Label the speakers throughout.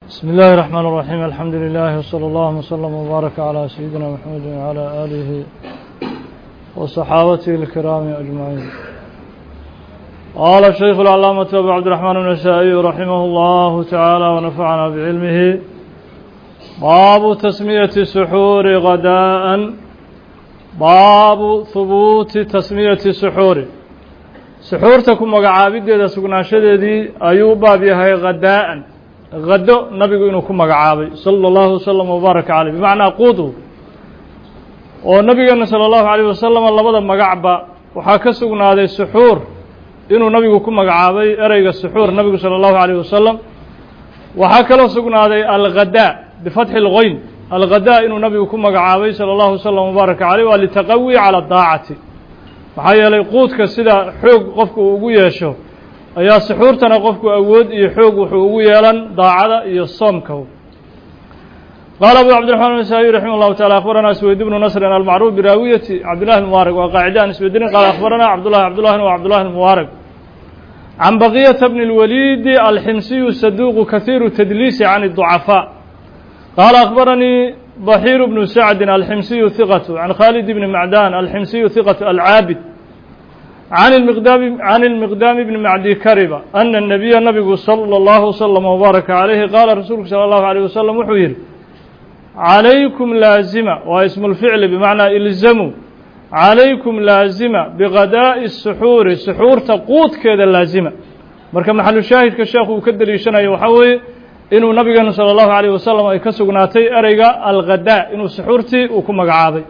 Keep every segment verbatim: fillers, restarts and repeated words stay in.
Speaker 1: بسم الله الرحمن الرحيم الحمد لله وصلى الله وسلم وبارك على سيدنا محمد وعلى آله وصحابته الكرام أجمعين. قال الشيخ العلامة أبو عبد الرحمن النسائي رحمه الله تعالى ونفعنا بعلمه: باب تسمية السحور غداء. باب ثبوت تسمية السحور. سحورتكم مقعابد سقناشدي أيوب بابيها غداء غدو نبي إنه كم مقعابي صلى الله وسلم وبارك عليه بمعنى قوته. والنبي صلى الله عليه وسلم الله بدأ مقعبا وحاكسقنا هذا السحور إنه نبي كم مقعابي أريق السحور النبي صلى الله عليه وسلم. وحاكلو سقنا هذا الغداء بفتح الغين الغداء إنه نبي كم مقعابي صلى الله وسلم وبارك عليه ولتقوي على الضاعة. maxaa yeelay quudka sida xoog qofku ugu yeesho ayaa suxuurtana qofku awood iyo xoog wuxuu ugu yeelan daacada iyo soomka. قال أبو عبد الرحمن النسائي رحمه الله تعالى: أخبرنا سويد بن نصر المعروف براوية عبد الله المبارك وقاعدان سويدين. قال أخبرنا عبد الله عبد الله وعبد الله المبارك عن بقية بن الوليد الحمصي الصدوق كثير التدليس عن الضعفاء. قال أخبرني ضحير بن سعد الحمصي ثقة عن خالد بن معدان الحمصي ثقة العابد عن المقدام عن المقدام بن معدي كربة أن النبي النبي صلى الله وسلم وبارك عليه قال رسولك صلى الله عليه وسلم وحوير: عليكم لازمة، واسم الفعل بمعنى إلزموا، عليكم لازمة بغداء السحور. السحور تقوت كذا لازمة. مركب محل الشاهد كالشيخ وكدر يشنا يوحوي inuu nabigeena sala allahu calayh wasalam ay ka sugnaatay ereyga alghadaa inuu suxuurtii uu ku magacaabay.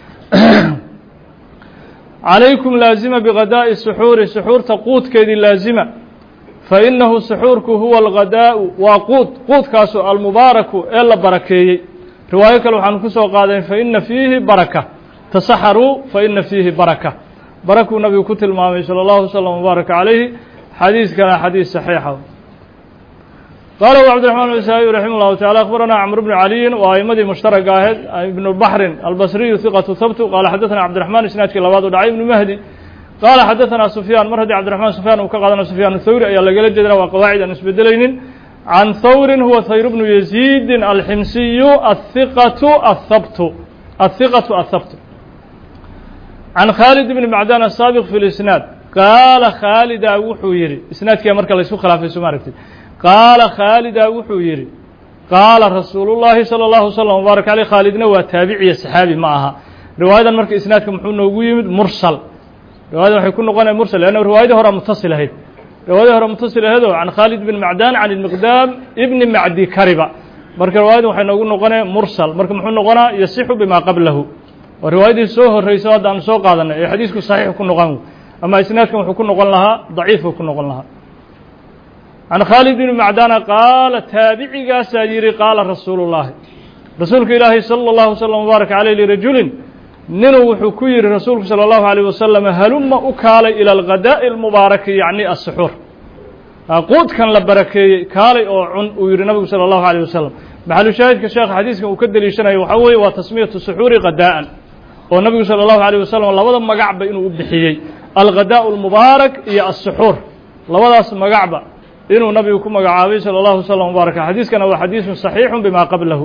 Speaker 1: calaykum laazima bighadaa'i suxuuri, suxuurta quudkeedii laazima. fa innahu suxuurku huwa alghadaa'u, waa quud, quudkaasu almubaaraku ee la barakeeyey. riwaayo kale waxaanu ku soo qaadeen fa inna fiihi baraka, tasaxaruu fa inna fiihi baraka. barakuu nabigu ku tilmaamay sala allahu wasalam wabaaraka calayhi. xadiiskana xadiis saxiixa. قال أبو عبد الرحمن النسائي رحمه الله تعالى: أخبرنا عمرو بن علي وأئمة مشترك أحد ابن البحر البصري ثقة ثبت. قال حدثنا عبد الرحمن إسناد كلابات ودعي بن مهدي. قال حدثنا سفيان مرهدي عبد الرحمن سفيان وكقادنا سفيان الثوري أي لقى الجدرة وقواعد نسبة دلين عن ثور هو ثير بن يزيد الحمصي الثقة الثبت الثقة الثبت عن خالد بن معدان السابق في الإسناد. قال خالد وحويري إسناد كي مركز يسوق خلاف سمارتي. قال خالد وحويري قال رسول الله صلى الله عليه وسلم وبارك عليه. خالدنا وتابعي الصحابي معها. رواية مركز إسنادكم محمد ويمد مرسل. رواية حيكون نقول مرسل لأنه رواية هو متصلة هي. رواية هو متصلة هذا عن خالد بن معدان عن المقدام ابن معدي كربة. مركز رواية حيكون نقول مرسل. مركز محمد نقول يصح بما قبله. ورواية سوه الرئيس هذا عن سوق هذا حديثك صحيح يكون نقول. أما إسنادكم يكون نقول لها ضعيف يكون نقول لها. عن خالد بن معدان قال تابعي ساجري قال رسول الله رسولك إلهي صلى الله وسلم وبارك عليه لرجل ننو حكير رسولك صلى الله عليه وسلم: هلم أكالي إلى الغداء المبارك يعني السحور. قود كان لبركي كالي أو عن وير النبي صلى الله عليه وسلم. محل شاهد كشيخ حديث وكدل يشنا يوحوي وتسمية السحور غداء. والنبي صلى الله عليه وسلم الله وضم مقعب إنه أبدحيي الغداء المبارك هي السحور. الله وضم مقعب إنه نبي كم مقعابي صلى الله عليه وسلم وبارك. حديث كان هو حديث صحيح بما قبله.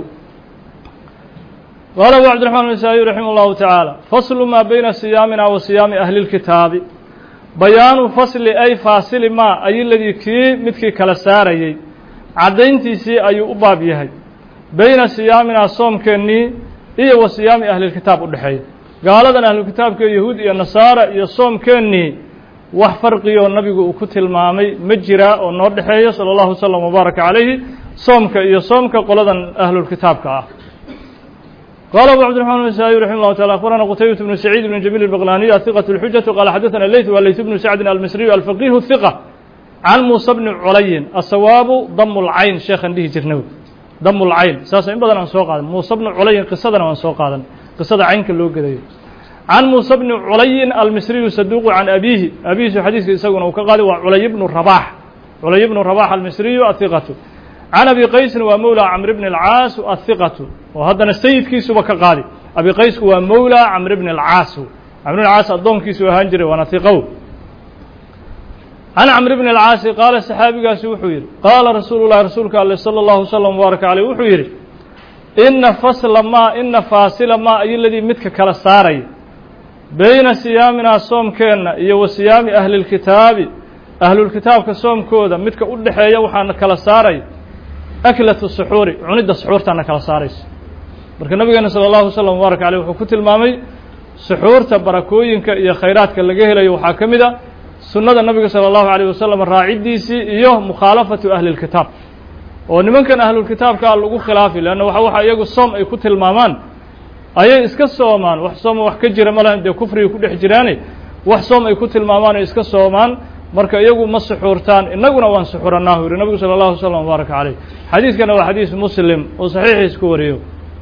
Speaker 1: قال أبو عبد الرحمن النسائي رحمه الله تعالى: فصل ما بين صيامنا وصيام أهل الكتاب. بيان فصل أي فاصل ما أي الذي كي متكي كالساري عدينتي سي أي أباب يهي بين صيامنا صوم كني إيه وصيام أهل الكتاب الحي. قال لنا أهل الكتاب كيهود يا نصارى يا صوم كني wax farqiyo nabigu uu ku tilmaamay ma jira oo noo dhaxeeyo sallallahu alayhi wasallam mubarak alayhi soomka iyo soomka qoladan ahlul kitaabka ah. قال أبو عبد الرحمن النسائي رحمه الله تعالى: أخبرنا قتيبة بن سعيد بن جميل البغلاني الثقة الحجة. قال حدثنا الليث والليث بن سعد المصري الفقيه الثقة عن موسى بن علي. الصواب ضم العين شيخا به جرنوي ضم العين ساسا بدل عن سوق هذا موسى بن علي قصدنا عن سوق هذا قصة عين كله كذا. عن موسى بن علي المصري الصدوق عن أبيه أبيه حديث يسوونه وكقال وعلي بن الرباح علي بن الرباح المصري الثقة عن أبي قيس ومولى عمرو بن العاص الثقة. وهذا السيد كيس وكقال أبي قيس ومولى عمرو بن العاص عمرو بن العاص الضم كيس وهنجر ونثقه. can camr bn اlcaasi qaala saxaabigaasi wuxuu yidhi qaala rasuulu llahi rasuulka ale salى اllahu slm wbaaraka aleyh wuxuu yidhi ina fasla ma ina faasila ma ayo ladii midka kala saaraya bayna siyaaminaa soomkeenna iyo wa siyaami ahli اlkitaabi ahlulkitaabka soomkooda midka u dhexeeya waxaana kala saaray aklatu suxuuri cunidda suxuurtaana kala saaraysa marka nabigeena salى اllahu slm wbaaraka aleyh wuxuu ku tilmaamay suxuurta barakooyinka iyo khayraadka laga helayo waxaa ka mid a sunnada nabiga salى اllahu عalيه wasalam raacidiisii iyo mukhaalafatu ahli اlkitaab oo nimankan ahlulkitaabkaa lagu khilaafi leanna waxa waxa iyagu soom ay ku tilmaamaan ayay iska soomaan wax sooma wax ka jira ma lahan dee kufriga ku dhex jiraane wax soom ay ku tilmaamaan ay iska soomaan marka iyagu ma suxuurtaan innaguna waan suxuranaahu yihi nabigu salى اllahu slm wbaaraka caleyh xadiidkana waa xadiis muslim oo saxiixiis ku wariyo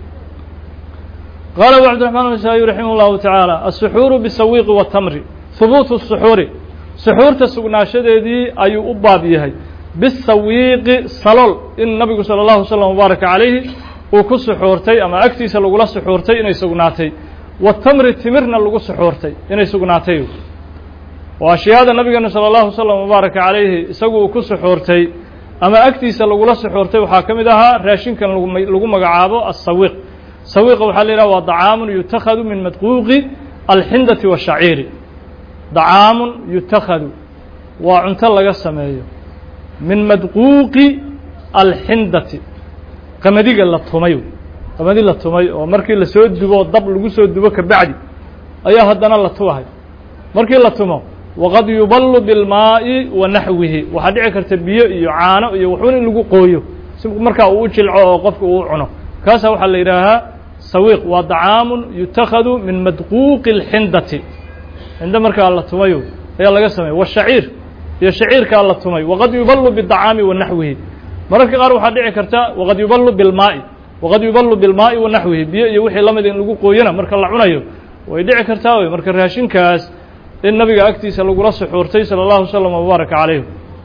Speaker 1: qaala abu cabdiraxmaan النasaaئي raximah اllahu taعaalى الsuxuuru bisawiiqi watamri hubuutu الsuxuuri suxuurta sugnaashadeedii ayuu u baab yahay bisawiiqi salool in nabigu salى اllahu slm wbaaraka calayhi uu ku suxuurtay ama agtiisa lagula suxuurtay inay sugnaatay watamri timirna lagu suxuurtay inay sugnaatay oo ashyaada nabigeena salى اllahu slm wbaaraka calayhi isagu uu ku suxuurtay ama agtiisa lagula suxuurtay waxaa ka mid ahaa raashinkan lagu magacaabo asawiiq sawiiqa waxaa la yidhaha waa dacaamun yutakhadu min madquuqi alxindati washaciiri dacaamun yutakhadu waa cunto laga sameeyo min madquuqi alxindati qamadiga la tumay qamadi la tumay oo markii lasoo dubo dab lagu soo dubo kabacdi ayaa haddana la tubahay markii la tumo waqad yuballu bilmaa'i wa naxwihi waxaa dhici karta biyo iyo caano iyo waxuun in lagu qooyo si markaa uu u jilco oo qofka uu cuno kaasaa waxaa la yidhaahaa sawiiq waa dacaamun yutakhadu min madquuqi alxindati cindo markaa la tumayo ayaa laga sameeya washaciir iyo shaciirkaa la tumay waqad yuballu bidacaami wa naxwihi mararka qaar waxaa dhici karta waqad yuballu bilmaa'i waqad yuballu bilmaa'i wa naxwihi biyo iyo wixii lamid in lagu qooyana marka la cunayo way dhici kartaa wey marka raashinkaas in nabiga agtiisa lagula suxuurtay salى اllahu slm wbaaraka calayh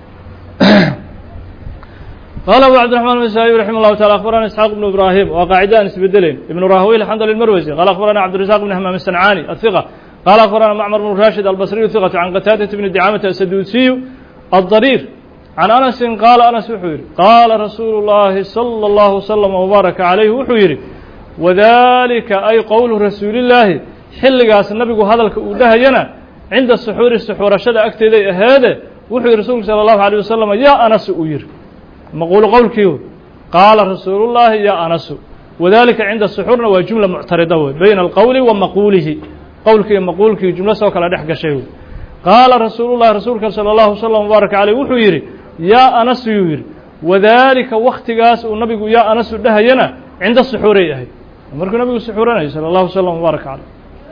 Speaker 1: qaala abu cabdiraxmaan النasaaئي raximah اllahu taala akhbarana isxaaq ibnu ibraahim waa qaacida aan isbedelayn ibnu rahaweyl xandal اlmarwasi qaala akhbarana cabdirazaq bn hamaam الsancaani ahiqa qaala akhbarana macmar bn rashid albasriyu hiqatu can qataadata bni dicamata asaduusiyu aلdariir can anasin qaala anas wuxuu yidhi qaala rasuulu اllahi salى اllahu slm wbaaraka calayh wuxuu yidhi wadalika ay qowlu rasuulillaahi xilligaas nabigu hadalka uu dhahayana cinda suxuuri suxuurashada agteeday aheede wuxuu yihi rasuulku salى اllahu عalيه wasalam yaa anasu uu yihi maquulu qowlkii qaala rasuulu llahi yaa anasu wadalika cinda suxuurna waa jumla muctarida wey bayna alqowli wa maquulihi qowlki iyo maquulkii jumlo soo kala dhex gashay wey qaala rasuulu llahi rasuulka salى اllahu slm wbaaraka caleyh wuxuu yidhi yaa anasu yuu yidhi wadalika waktigaas uu nabigu yaa anasu dhahayana cinda suxuuray ahayd markuu nabigu suxuuranayo salى اllahu slm wbaaraka caleyh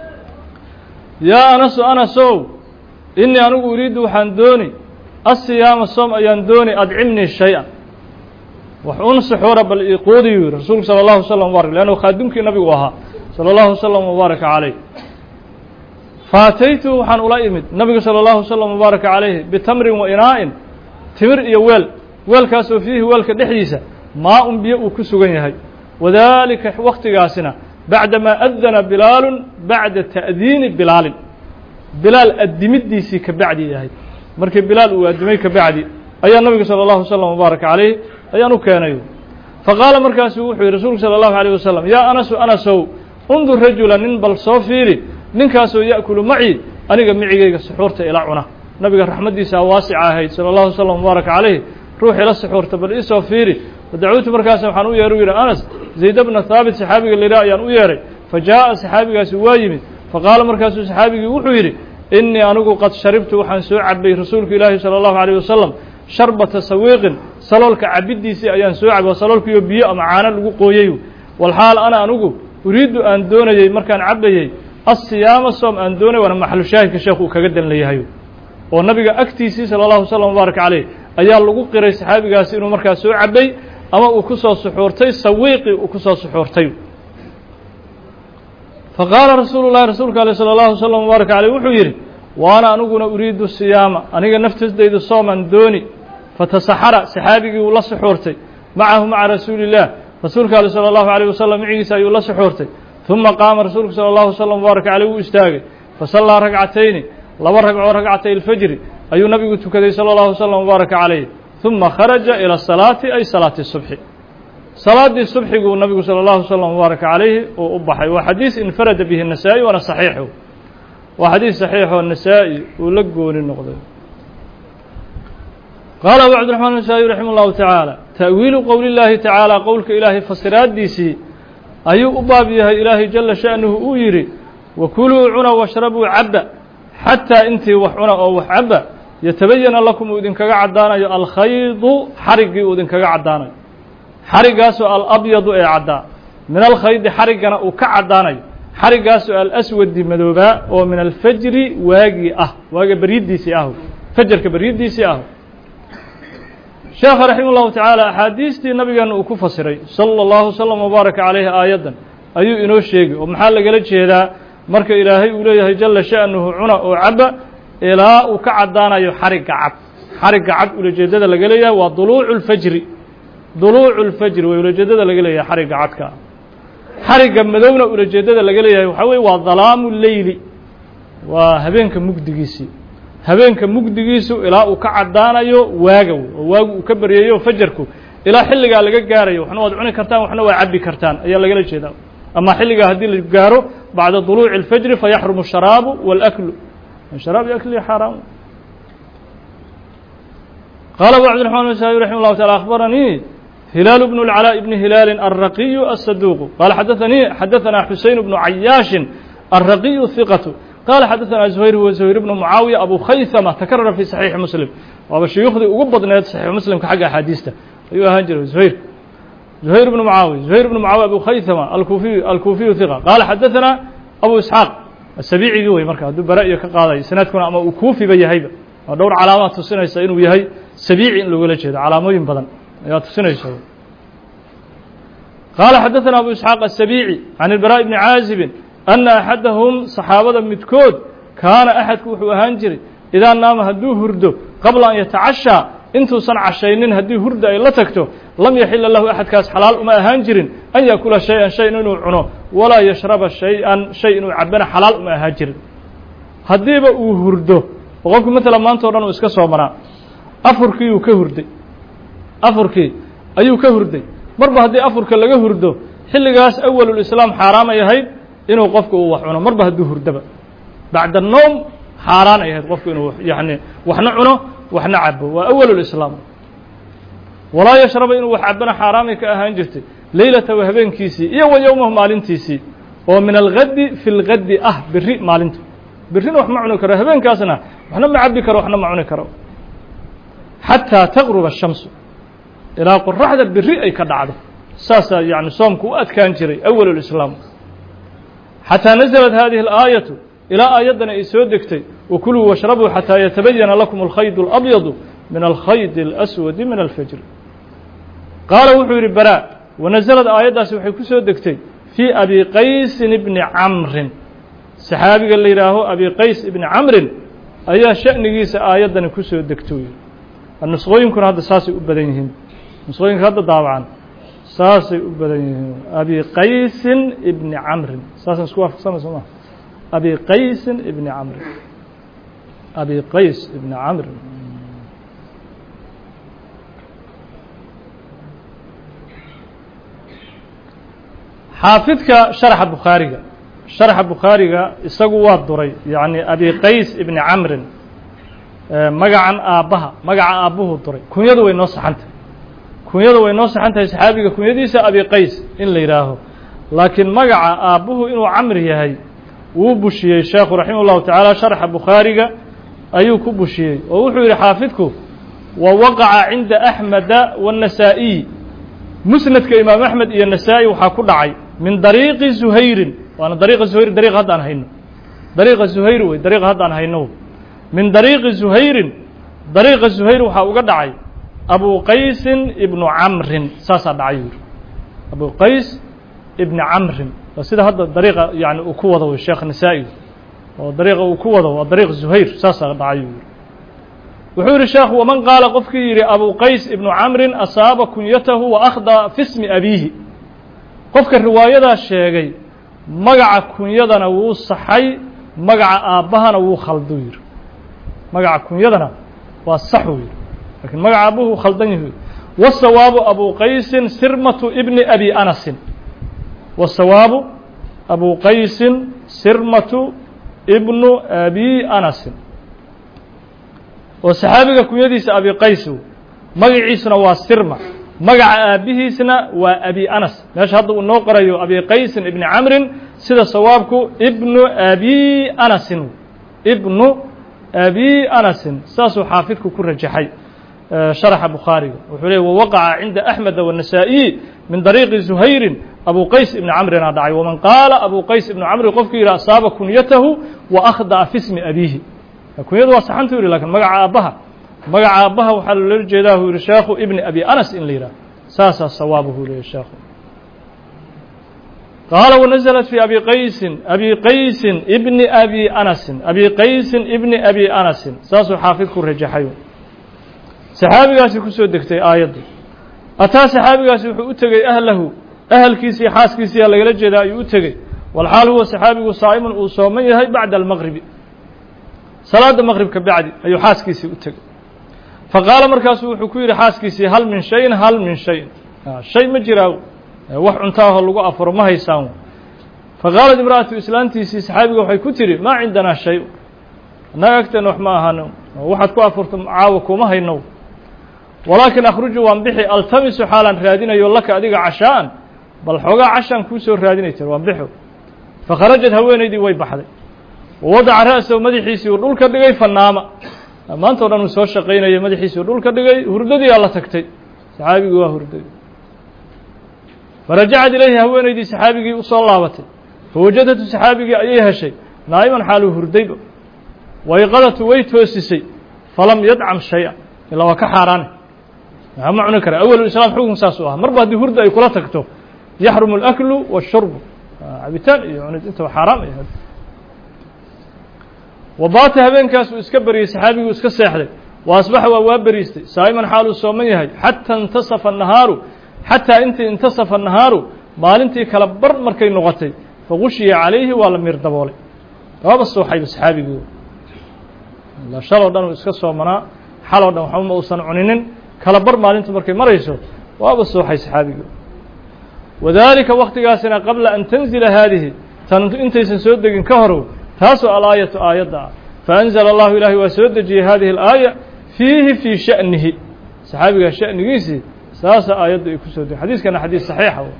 Speaker 1: yaa anasu anasow inii anigu uriiddu waxaan dooni asiyaama soom ayaan dooni adcimnii shay-an wax un suxuura bal iquudiyu yidhi rasuulku salى اllahu slm wbarak leannu khaadimkii nabigu ahaa salى اllahu slm wbaaraka calayh faataytu waxaan ula imid nabigu salى اllahu slm wbaaraka calayhi bitamrin wa inaa'in timir iyo weel weelkaasoo fiihi weelka dhexdiisa maa un biyo uu ku sugan yahay wadalika waktigaasina bacdamaa adana bilaalu bacda ta'diini bilaalin bilaal addimidiisii ka bacdi yahay markii bilaal uu addimay ka bacdi ayaa nabigu salى اllahu slm wbaaraka calayh ayaan u keenay faqaala markaasuu wuxuu yihi rasuulku salى اllahu عalيه wasalam yaa anasu anasow undur rajula nin bal soo fiiri ninkaasoo ya'kulu macii aniga micigayga suxuurta ila cuna nabiga raxmaddiisaa waasica ahayd salى اllahu slm wbaaraka calayh ruux ila suxuurta bal isoo fiiri fadacuutu markaas waxaan u yeeray u yidhi anas zayd bna haabit saxaabiga la yidhaha ayaan u yeeray fa jaaءa saxaabigaasi waa yimid faqaala markaasuu saxaabigii wuxuu yidhi inii anigu qad sharibtu waxaan soo cabay rasuulku ilaahi salى اllahu عalيه wasalam sharbata sawiiqin saloolka cabiddiisii ayaan soo cabay waa saloolkiiyo biyo ama caano lagu qooyey walxaal ana anigu uriiddu aan doonayey markaan cabayey asiyaama soom aan doonay waana maxalu shaahidka sheekh uu kaga dan leeyahay oo nabiga agtiisii salى اllahu slm wbaaraka calayh ayaa lagu qiray saxaabigaasi inuu markaa soo cabay ama uu ku soo suxuurtay sawiiqii uu ku soo suxuurtay faqaala rasuulu llahi rasuulka ale salى اllahu slm wbaaraka calayh wuxuu yidhi waana aniguna uriidu siyaama aniga naftiisdaydu sooman dooni fatasaxara saxaabigii uu la suxuurtay macahu maca rasuuli illah rasuulka ale salى اllahu عalيه wasalam micigiisa ayuu la suxuurtay ثuma qaama rasuulku salى اllahu slm wbaaraka caleyh wuu istaagay fasallaa ragcatayni laba ragcoo ragcatay اlfajri ayuu nabigu tukaday salى الlaه وsلم وbaaraka عalayh ثuma kharaجa ilى الصalaaةi ay salaaةi الصubحi salaadii subxiguu nabigu salى الlaه وsلم وbaaraka عalayhi uu u baxay waa xadiis infarada bihi النasaaئي waana صaxiixu waa xadiis صaxiixoo nasaa-i uu la gooni noqday qaala abu cabdiرaحmaan النasaaئي raximه الlahu taعaalى ta'wiilu qowli الlahi tacaalى qowlka ilaahay fasiraadiisii ayuu u baab yahay ilaahay jala sha'nuhu uu yidhi wakuluu cuna washrabuu cabba xataa intii wax cuna oo wax cabba yatabayana lakum uu idinkaga caddaanayo alkhaydu xariggii uu idinkaga caddaanayo xariggaasoo alabyadu ee caddaa min alkhaydi xariggana uu ka caddaanayo xariggaasoo alaswadi madoobaa oo min alfajri waagii ah waaga beriiddiisii ah fajarka beriiddiisii ah sheekha raximah ullahu tacaala axaadiistii nabigeena uu ku fasiray sala allahu wasalam wabaaraka calayhi aayaddan ayuu inoo sheegay oo maxaa lagala jeedaa marka ilaahay uu leeyahay jala sha'nuhu cuna oo cabba ilaa uu ka caddaanayo xarigga cad xarigga cad ulajeedada laga leeyahay waa duluucu lfajri duluucu lfajri way ulajeedada laga leeyahay xarigga cadka xarigga madowna ulajeedada laga leeyahay waxaa weye waa dalaamu leyli waa habeenka mugdigiisii habeenka mugdigiisu ilaa uu ka caddaanayo waaga wey oo waagu uu ka baryeeyo fajarku ilaa xilligaa laga gaarayo waxna waad cuni kartaan waxna waa cabbi kartaan ayaa lagala jeedaa ama xilligaa haddii la gaaro bacda duluuci اlfajri fayaxrumu الsharaabu wاlaklu sharaab akli xaaraam qaala abu cabdiرaحmaan النasaaئي raximه الlahu taعala akhbaranii hilaalu bnu اlcalاء bni hilaali الraqiyu الsaduuqu qaala xadaanii xadaثanaa xuseyn bnu cayaaشhin الraqiyu hiqatu qaala xadaثanaa زuhayr huwa زuhayr bnu mucaawiya abu khaysama takarara fi صaxiixi muslim waaba shuyuukhdii ugu badneed saxiix muslimka xagga axaadiista ayuu ahaan jiray zuhayr زuhayr bnu mucaawiya زuhayr bnu mucaawiya abu khaysama alkufiy alkuufiyu hiqa qaala xadaثanaa abu isxaaq asabiicigii wey marka hadduu bara iyo ka qaadayo sanaadkuna ama uu kuufiba yahayba waa dhowr calaamaad tusinaysa inuu yahay sabiici in loogala jeedo calaamooyin badan ayaa tusinaysa qaala xadaثana abu isxaaq aلsabiici can ilbaraaءi bni caazibin ana axadahum saxaabada midkood kaana axadku wuxuu ahaan jiray idaa naama hadduu hurdo qabla an yatacashaa intuusan cashaynin haddii hurda ay la tagto lam yaxila lahu axadkaas xalaal uma ahaan jirin an yaakula shay-an shay inuu cuno walaa yashraba shay-an shay inuu cabana xalaal uma ahaan jirin haddiiba uu hurdo oo qofku maalan maanta o dhan uu iska soo maraa afurkii uu ka hurday afurkii ayuu ka hurday marba haddii afurka laga hurdo xilligaas awalulislaam xaaraamay ahayd inuu qofku uu wax cuno marba hadduu hurdaba bacda noom xaaraan ay ahayd qofku inuu yani waxna cuno waxna cabo waa awalulislaam walaa yashraba inuu wax cabana xaaraamay ka ahaan jirtay leylatahu habeenkiisii iyo wa yowmahu maalintiisii oo min algadi fi lgadi ah beri maalinta berrina wax ma cuni karo habeenkaasna waxna ma cabi karo waxna ma cuni karo xataa taqruba الshamsu ilaa qoraxda beri ay ka dhacdo saasaa yani soomku u adkaan jiray awalulislaam xataa naزlat hadihi اlaayaةu ilaa aayaddana ay soo degtay wakuluu washrabuu xataa yatabayana lakum alkhayd اlabyadu min alkhayd اlaswadi min alfajr qaala wuxuu yidhi bara wanazlad aayaddaasi waxay ku soo degtay fii abi qaysin ibni camrin saxaabiga la yidhaaho abi qays ibni camrin ayaa sha'nigiisa aayaddani ku soo degto yidhi nusqooyinkuna hadda saasay u badan yihiin nusqooyinka hadda daawacan saasay u badan yihiin abi qaysin ibni camrin saasaan isku waafaqsana soo maa abi qaysin ibni camrin abi qays ibni camrin xaafidka sharxa bukhaariga sharxa bukhaariga isagu waa duray yacni abi qays ibni camrin magacan aabbaha magaca aabbuhu duray kunyadu way noo saxan tahay kunyadu way noo saxan tahay saxaabiga kunyadiisa abi qays in la yidhaaho laakiin magaca aabbuhu inuu camri yahay wuu bushiyey sheekhu raximah ullahu tacaala sharxa bukhaariga ayuu ku bushiyey oo wuxuu yidhi xaafidku wa waqaca cinda axmeda waannasaa'iyi musnadka imaam axmed iyo nasaa-i waxaa ku dhacay min dariiqi zuhayrin waana dariiqa zuhayr dariiqa hadda aan hayno dariiqa zuhayr wey dariiqa hadda aan hayno min dariiqi zuhayrin dariiqa zuhayr waxaa uga dhacay abu qaysin ibnu camrin saasaa dhacay yuri abu qays ibni camrin waa sida hadda dariiqa yani uu ku wado wey sheekh nasaa-i oo dariiqa uu ku wado waa dariiq zuhayr saasaa dhacay yuri wuxuu yihi sheekhu waman qaala qofkii yidhi abu qays ibnu camrin asaaba kunyatahu wa akhda fi smi abiihi qofka riwaayadaa sheegay magaca kunyadana wuu saxay magaca aabbahana wuu khaldu yidhi magaca kunyadana والصحوي لكن مقع أبوه خلطنه والصواب أبو قيس سرمة ابن أبي أنس والصواب أبو قيس سرمة ابن أبي أنس وصحابك كنيديس أبي قيس مقعيسنا والسرمة مقع أبيهسنا وأبي أنس ماشي هذا النوقر أبي قيس ابن عمرو سيدا صوابك ابن أبي أنس ابن أبي أنس ساسو حافظك كرجحي شرح بخاري وحليه ووقع عند أحمد والنسائي من طريق زهير أبو قيس ابن عمرو نادعي ومن قال أبو قيس ابن عمرو قفك إلى أصاب كنيته وأخضع في اسم أبيه كنيته وصحنته لكن مقع أبها مقع أبها وحل للجداه رشاخ ابن أبي أنس إن ليرا ساسا صوابه للشاخ قال ونزلت في أبي قيس أبي قيس ابن أبي أنس أبي قيس ابن أبي أنس ساسو حافظك الرجحي صحابي قاسي كسو دكتي آيات أتا صحابي قاسي وحوتغي أهله أهل كيسي حاس كيسي لغا جدا يوتغي والحال هو صحابي صائم وصومي هي بعد المغرب صلاة المغرب كبعد أي حاس كيسي يوتغي فقال مركز وحكوير حاس كيسي هل من شيء هل من شيء آه شيء مجراو wax cuntaha lagu afuro ma haysaan faqaalad imraatu islaantiisi saxaabiga waxay ku tiri ma cindana shay naagtan wax ma ahano waxaad ku afurto caawa kuma hayno walaakin akhruju waan bixi altamisu xaalan raadinayo laka adiga cashaan bal xogaa cashaan ku soo raadinaytir waan bixo fakharajad haweenaydii way baxday wadaca ra'sahu madaxiisii uu dhulka dhigay fanaama maanta oo dhan uu soo shaqeynayay madaxiisii uu dhulka dhigay hurdadii alla tagtay saxaabigu waa hurday فرجعت إليه هوينيدي صحابيغي وصلى لابتي فوجدت صحابيغي أيها شيء نائما حاله هرديب ويقضت ويتوسسي فلم يدعم شيئا إلا وكحارانه معنى كره أول الإسلام حكم ساسوها مربع دي هرد أي كلا تكتو يحرم الأكل والشرب عبتان يعني أنت حرام وبات هبين كاس وإسكبري صحابيغي وإسكسيحلي وأصبح ووابريستي سائما حاله الصومية حتى انتصف النهار حتى أنت انتصف النهار مالنتي كلا بر مركي نغتي فغشي عليه ولا مردبولي هذا الصحابي بصحابي لا شلو دانو اسكا سومنا حلو دان وحما اوسن عنينن كلا بر مالنتي مركي مريسو وهذا الصحابي صحابي وذلك وقت قاسنا قبل أن تنزل هذه تنت انت سن دغين كهرو تاسو الايه ايات فانزل الله الهي وسدجي هذه الايه فيه في شأنه صحابي شأنه ساسا آيات يكسر حديث كان حديث صحيح هو.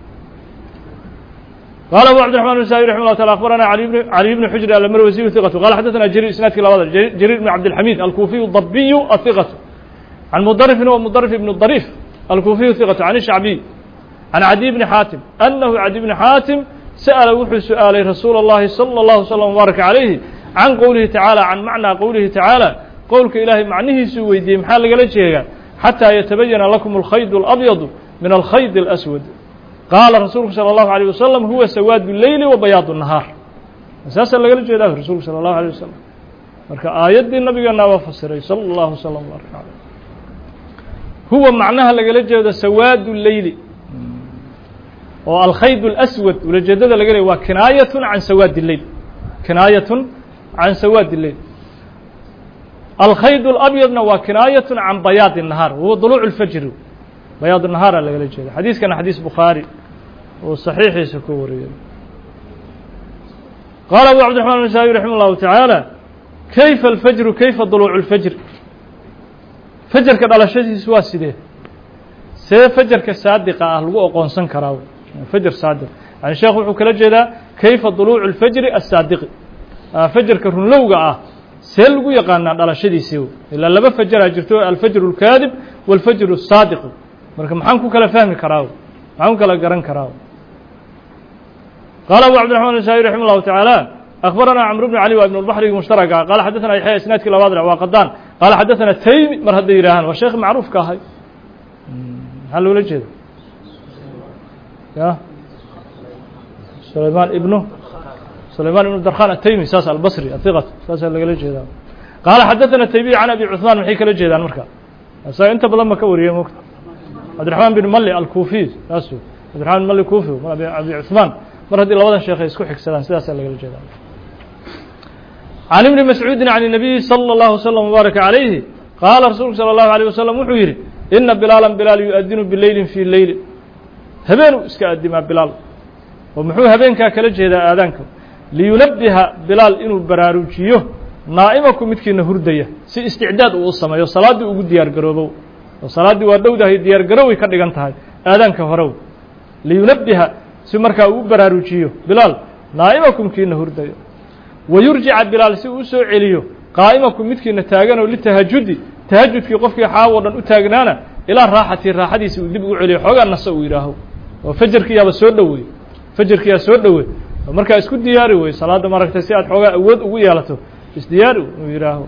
Speaker 1: قال أبو عبد الرحمن النسائي رحمه الله تعالى أخبرنا علي بن علي بن حجر المروزي ثقته قال حدثنا جرير إسناد كلا وضع جرير بن عبد الحميد الكوفي الضبي الثقة عن مضرف هو مضرف بن الضريف الكوفي ثقة عن الشعبي عن عدي بن حاتم أنه عدي بن حاتم سأل وحي سؤال رسول الله صلى الله عليه وسلم وبارك عليه عن قوله تعالى عن معنى قوله تعالى قولك إلهي معنيه سوي دي محال قال حتى يتبين لكم الخيط الأبيض من الخيط الأسود قال رسول صلى الله عليه وسلم هو سواد الليل وبياض النهار أساسا لقال جيدا رسول صلى الله عليه وسلم مركا آيات دي النبي قالنا وفسره صلى الله عليه وسلم هو معناها لقال جيدا سواد الليل والخيط الأسود ولجدد لقال وكناية عن سواد الليل كناية عن سواد الليل الخيط الأبيض وكناية عن بياض النهار وهو طلوع الفجر بياض النهار اللي قال الجيد حديث كان حديث بخاري وصحيح سكوري قال أبو عبد الرحمن النسائي رحمه الله تعالى كيف الفجر كيف طلوع الفجر فجر كذا على شيء سوى سيده سي فجر كصادق أهل وقونسن كراو فجر صادق يعني الشيخ وحكى الجيد كيف طلوع الفجر الصادق فجر كرون لوقعه سيل لغو يقانا دلashadiisii ila laba fajr jirto al-fajr al-kadib wal-fajr as-sadiq marka maxaan ku kala fahmi karaa maxaan kala garan karaa قال أبو عبد الرحمن النسائي رحمه الله تعالى أخبرنا عمرو بن علي وابن البحر مشتركا قال حدثنا يحيى إسناد كلا واضع وقدان قال حدثنا تيمي مرهد يراهن والشيخ معروف كاهي هل ولا جد يا سليمان ابنه سليمان بن الدرخان التيمي ساس البصري الثقة ساس اللي قال جيدا قال حدثنا التيمي عن أبي عثمان من حيك لجيدا مركا سا أنت بلما كوري وقت عبد الرحمن بن ملي الكوفي ساسو عبد الرحمن بن ملي كوفي أبي عثمان مرة دي لوضع الشيخ يسكو حكسلان ساس اللي قال جيدا عن ابن مسعود عن النبي صلى الله عليه وسلم وبارك عليه qaala rasuulku salى الlahu عalيه wasalam wuxuu yidhi ina bilaalan bilaal yu-adinu bileylin fii leyli habeenuu iska adimaa bilaal oo muxuu habeenkaa kala jeedaa aadaanka liyunabiha bilaal inuu baraarujiyo naa'imaku midkiina hurdaya si isticdaad uu u sameeyo salaaddii ugu diyaar garoobow oo salaaddii waa dhowdahay diyaar garoway ka dhigan tahay aadaanka horew liyunabiha si markaa uu u baraarujiyo bilaal naa'imakum kiina hurdaya wayurjica bilaal si uu u soo celiyo qaa'imakum midkiina taaganoo litahajudi tahajudkii qofkii xaawoo dhan u taagnaana ilaa raaxatii raaxadiisi uu dib ugu celiyo xoogaa nasa uu yidhaaho oo fajarkiyaaba soo dhoweey fajarkiyaa soo dhoweey oo markaa isku diyaari wey salaadda maragtay si aad xoogaa awood ugu yeelato isdiyaari uu yidhaaho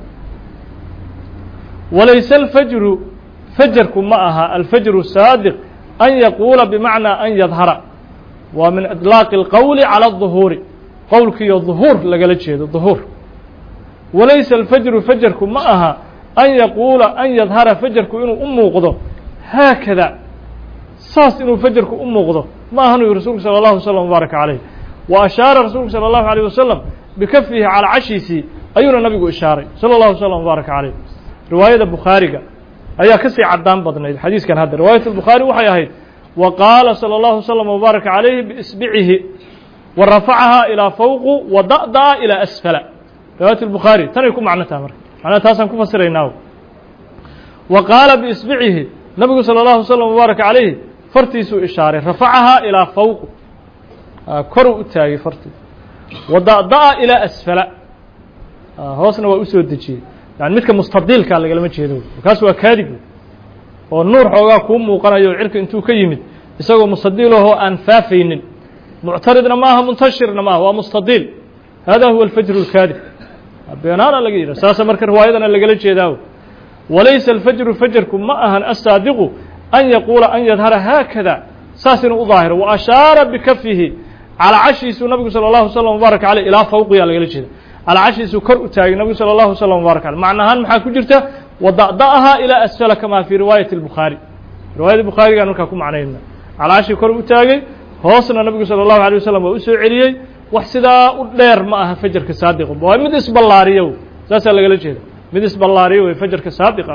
Speaker 1: walayse alfajru fajarku ma aha alfajru saadiq an yaquula bimacnaa an yadhara waa min idlaaqi اlqowli calى الظuhuuri qowlkiiyo ظuhuur lagala jeedo ظuhuur walaysa alfajru fajarku ma aha an yaquula an yadhara fajarku inuu u muuqdo haakada saas inuu fajarku u muuqdo ma ahanu yihi rasuulku salى الlahu وsلم وbaaraka عaleyh wa ashaara rasuulku salى الlahu عalيه wasalam bikafihi calىa cashiisii ayuuna nabigu ishaaray salى الlahu وsلم وbaaraka عaleyh riwaayada bukhaariga ayaa ka sii caddaan badnayd xadiiskan hadda riwaayat الbukhaari waxay ahayd wa qaala salى الlahu وsلم وbaaraka عaleyhi biisbicihi wa rafacahaa ilaa fawqu wa da'da'a ilaa asfala riwaayat الbukhaari tanay ku macno taha marka macnaha taasaan ku fasiraynaa wa qaala biisbicihi nabigu salى الlahu وsلم وbaaraka عaleyhi fartiisuu ishaaray rafacahaa ilaa fawqu koruu u taagay fartii wa da'da'a ilaa asfala hoosna waa usoo dejiyey yani midka mustadiilkaa lagalama jeedo kaas waa kaadib oo nuur xoogaa kuu muuqanayo cirka intuu ka yimid isagoo mustadiilahoo aan faafaynin muctaridna ma aha muntashirna ma aha waa mustadiil hada huwa alfajru اlkaadib beenaana laga yidhah saasa marka riwaayadana lagala jeedaa walaysa alfajru fajarku ma ahan asaadiqu an yaquula an yadhara haakada saas inuu u daahiro wa ashaara bikafihi calaa cashiisuu nabigu salى الlahu وsلم وbaaraka عaleyh ilaa fawqiyaa lagala jeeda calaa cashiisuu kor u taagay nabigu salى الlahu وsلم وbaaraka aleyh macna ahaan maxaa ku jirta wada'da'ahaa ilaa asfala kamaa fii riwaayati الbukhaari riwaayada bukhaarigaan markaa ku macnayna calaa cashii kor u taagay hoosna nabigu salى الlahu عalيه wasalam waa u soo celiyey wax sidaa u dheer ma aha fajarka saadiqa waa mid isballaariyo saasaa lagala jeeda mid isballaariyo wey fajarka saadiqa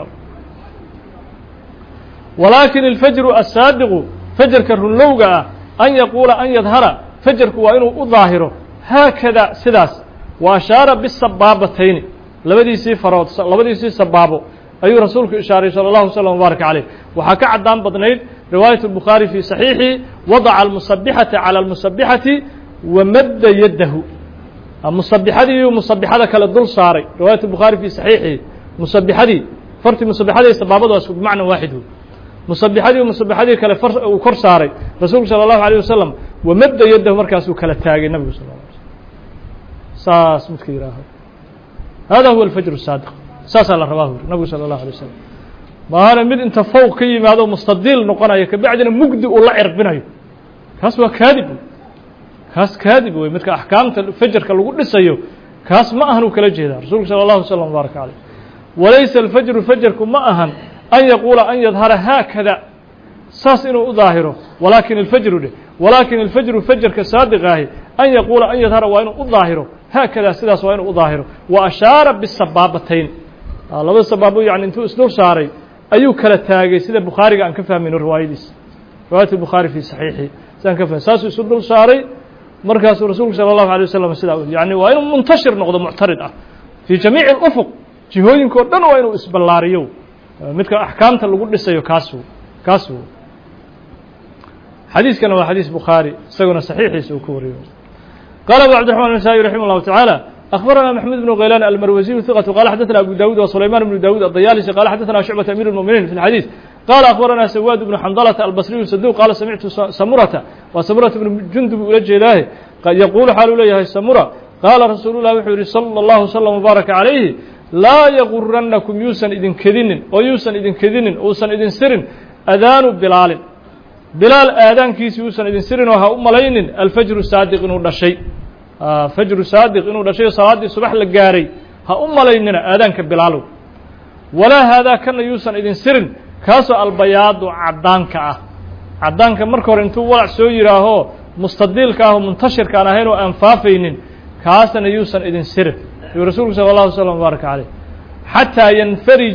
Speaker 1: walaakin alfajru asaadiqu fajarka runlowga ah an yaquula an yadhara fajarku waa inuu u daahiro haakada sidaas wa ashaara bisabaabatayni labadiisii farood labadiisii sabaabo ayuu rasuulku ishaaray salى الlahu وsلم وbaaraka عaleyh waxaa ka caddaan badnayd riwaayaة الbukhaari fii صaxiixi wadaca almusabixata calى اlmusabixati wamadda yaddahu musabixadii musabixada kale dul saaray riwaayat الbukhaari fii صaxiixi musabixadii fartii musabixadii sabaabadaas bimacna waaxid wey musabixadii musabixadii kale far uu kor saaray rasuulku salى الlahu عalيه wasalam wamadda yaddahu markaasuu kala taagay nabigu sal ه alay slm saas midka yihaaho hada huwa alfajr الsaadiq saasaa la rabaa uri nabigu salى الlahu alيه wasalam maahana mid inta fowq ka yimaado mustadiil noqonayo kabacdina mugdi uu la cirbinayo kaas waa kaadib kaas kaadib wey midka axkaamta fajarka lagu dhisayo kaas ma ahan uu kala jeedaa rasuulku salى الlahu وsلم وbaaraka عaleyh walaysa alfajru fajarku ma ahan an yaquula an yadhara haakada saas inuu u daahiro walaakin alfajru dheh walaakin alfajru fajarka saadiqa ahi an yaquula an yadhara waa inuu u daahiro haakada sidaas waa inuu u daahiro wa ashaara bisabaabatayn labada sabaabo yani intuu isdul saaray ayuu kala taagay sida bukhaariga aan ka fahmayno riwaayadiisa riwaayat الbukhaari fii صaxiixi sidaan ka fahmay saasuu isu dul saaray markaasuu rasuulku salى الlahu عalيه wasalam sidaa yani waa inuu muntashir noqdo muctarid ah fii jamiici اlأfuq jihooyinka o dhan waa inuu isballaariyo midka axkaamta lagu dhisayo kaasu kaasu xadiiskana waa xadiis bukhaari isaguna saxiixiisa uu ka wariyo qaala abu cabdiرaحman النasaaئي raximah الlahu taعaalى أخبرنا محمود بن غيلان المروزي ثقة قال حدثنا أبو داود وسليمان بن داود الضيالسي قال حدثنا شعبة أمير المؤمنين في الحديث قال أخبرنا سواد بن حنظلة البصري الصدوق قال سمعت سمرة وسمرة بن جندب إلى الله قد يقول حال إليها السمرة قال رسول الله وحوري صلى الله وسلم وبارك عليه لا يغرنكم يوسن إذن كذن ويوسن إذن كذن ويوسن إذن سرن أذان بلال بلال آذان كيس يوسن إذن سرن وها أم لين الفجر الصادق نور الشيء آه فجر صادق إنه رشيء صلاة الصبح للجاري ها أم ليننا آذان كبلالو ولا هذا كان يوسن إذن سرن كاسو البياض عدان كأه عدان كمركور انتو ولا سويرا هو مستدل كأهو منتشر كان هينو أنفافين كاسن يوسن إذن سرن رسول صلى الله عليه وسلم وبارك عليه حتى ينفرج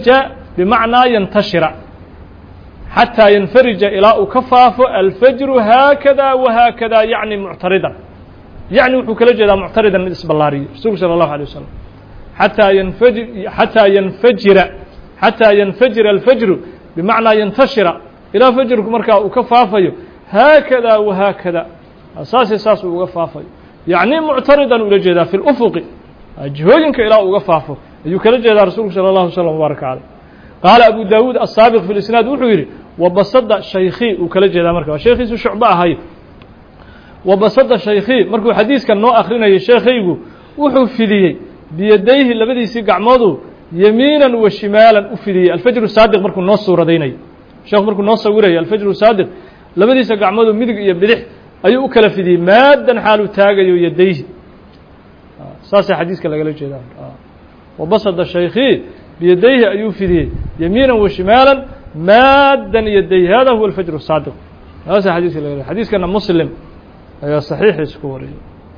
Speaker 1: بمعنى ينتشر حتى ينفرج إلى كفاف الفجر هكذا وهكذا يعني معترضا يعني وكل جدا معترضا من اسم الله رسول صلى الله عليه وسلم حتى ينفجر حتى ينفجر حتى ينفجر الفجر بمعنى ينتشر إلى فجر مركا وكفافه هكذا وهكذا أساس أساس وكفافه يعني معترضا ولا جدا في الأفق جهوينك إلى وكفافه يكل جدا رسول صلى الله عليه وسلم وبارك عليه قال أبو داود السابق في الإسناد وحويري وبصد شيخي وكل جدا مركا شيخي شعبة هاي وبصد شيخي مركو حديث كان نوع آخرين يا شيخي وحو فديه بيديه لبدي سي قعمودو يمينا وشمالا وفديه الفجر الصادق مركو نص ورديني شيخ مركو نص وري الفجر الصادق لبدي سي قعمودو ميدق iyo bidix ayuu kala fidiyay maadan xaalu taagayo yadayhi saasa xadiiska laga jeedaa وبصد شيخي بيديه ayuu fidiyay يمينا وشمالا maadan yadayhi هذا هو الفجر الصادق هذا حديث laga حديث كان مسلم ayaa صحيح isku wariyay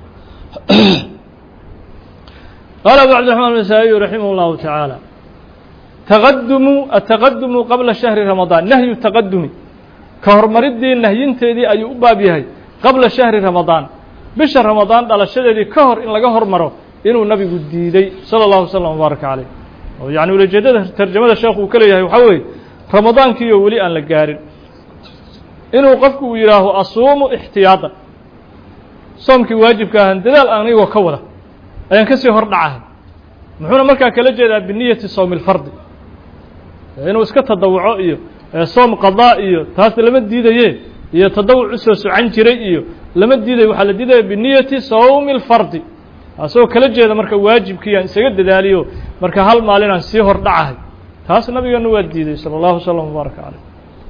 Speaker 1: قال أبو عبد الرحمن النسائي رحمه الله تعالى تقدم التقدم قبل شهر رمضان نهي التقدم كهرمردي نهينتيدي أي أبابيهي قبل شهر رمضان بشهر رمضان على الشدة كهر إن لقى هرمره إنه النبي قديدي صلى الله عليه وسلم وبارك عليه يعني ولجدد ترجمة الشيخ وكليه يحوي رمضان كيو ولي أن لقارن إنه قفك ويراه أصوم احتياطا صومك واجب كهن دلال أغني وكوله ayaan ka sii hor dhacahay muxuuna markaa kala jeedaa biniyati sawm al-fard inuu iska tadawuco iyo soom qadaa iyo taas lama diidaye iyo tadawuc soo socan jiray iyo lama diiday waxa la diiday biniyati sawm al-fard asoo kala jeeda marka waajibkiisa isaga dadaaliyo marka hal maalin aan sii hor dhacahay taas nabigeenu waa diiday sallallahu alayhi wasallam baraka alayhi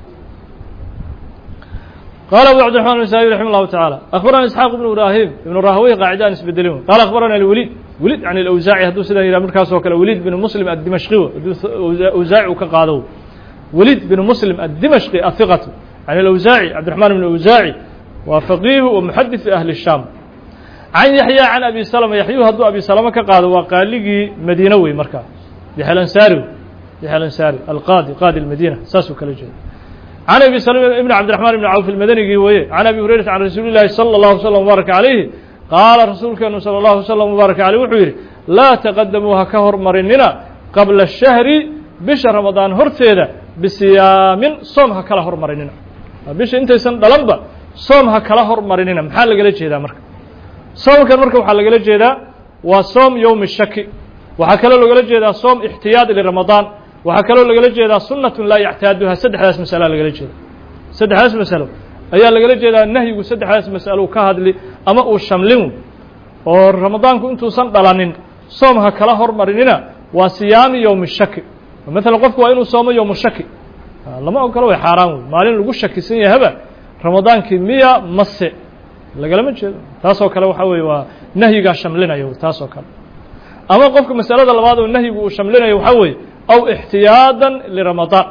Speaker 1: قال أبو عبد الرحمن النسائي رحمه الله تعالى أخبرنا إسحاق بن إبراهيم ابن راهويه قاعدة نسبة دليل قال أخبرنا الوليد وليد عن الأوزاعي هدو سيدنا إلى مركز وكلا وليد بن مسلم الدمشقي أوزاعي وكقاضو وليد بن مسلم الدمشقي الثقة عن الأوزاعي عبد الرحمن بن الأوزاعي وفقيه ومحدث في أهل الشام عن يحيى عن أبي سلمة يحيى هدو أبي سلمة كقاضو وقال لي مدينوي مركز يحيى الأنساري يحيى الأنساري القاضي قاضي المدينة ساسو كلا جيد عن أبي سلمة ابن عبد الرحمن بن عوف المدني قويه عن أبي هريرة عن رسول الله صلى الله عليه وسلم وبارك عليه قال رسولك صلى الله عليه وسلم وبارك عليه وحويري لا تقدموها كهر مرننا قبل الشهر بشهر رمضان هرتيدا بصيام صومها كلا هر مرننا بش انت سن دلنبا صومها كلا هر مرننا محل لغا جيدا marka صومkan marka waxa laga jeedaa waa صوم يوم الشك waxa kale laga jeedaa صوم احتياط لرمضان waxa kale laga jeedaa sunnatun la ya'taaduha saddexdaas mas'ala laga jeedaa saddexdaas mas'alo ayaa laga jeedaa nahyigu saddexdaas mas'alo ka hadli ama uu shamlin oo ramadaanku intuu san dhalanin soomha kala hormarinina waa siyaam yawm shak mesela qofku waa inuu soomo yawm shak lama ogolo way xaraam maalin lagu shakisan yahay ramadaankii miya mase laga lama jeedo taas oo kale waxa weey waa nahyiga shamlinayo taas oo kale ama qofku mas'alada labaad oo nahyigu uu shamlinayo waxa weey أو احتياطا لرمضان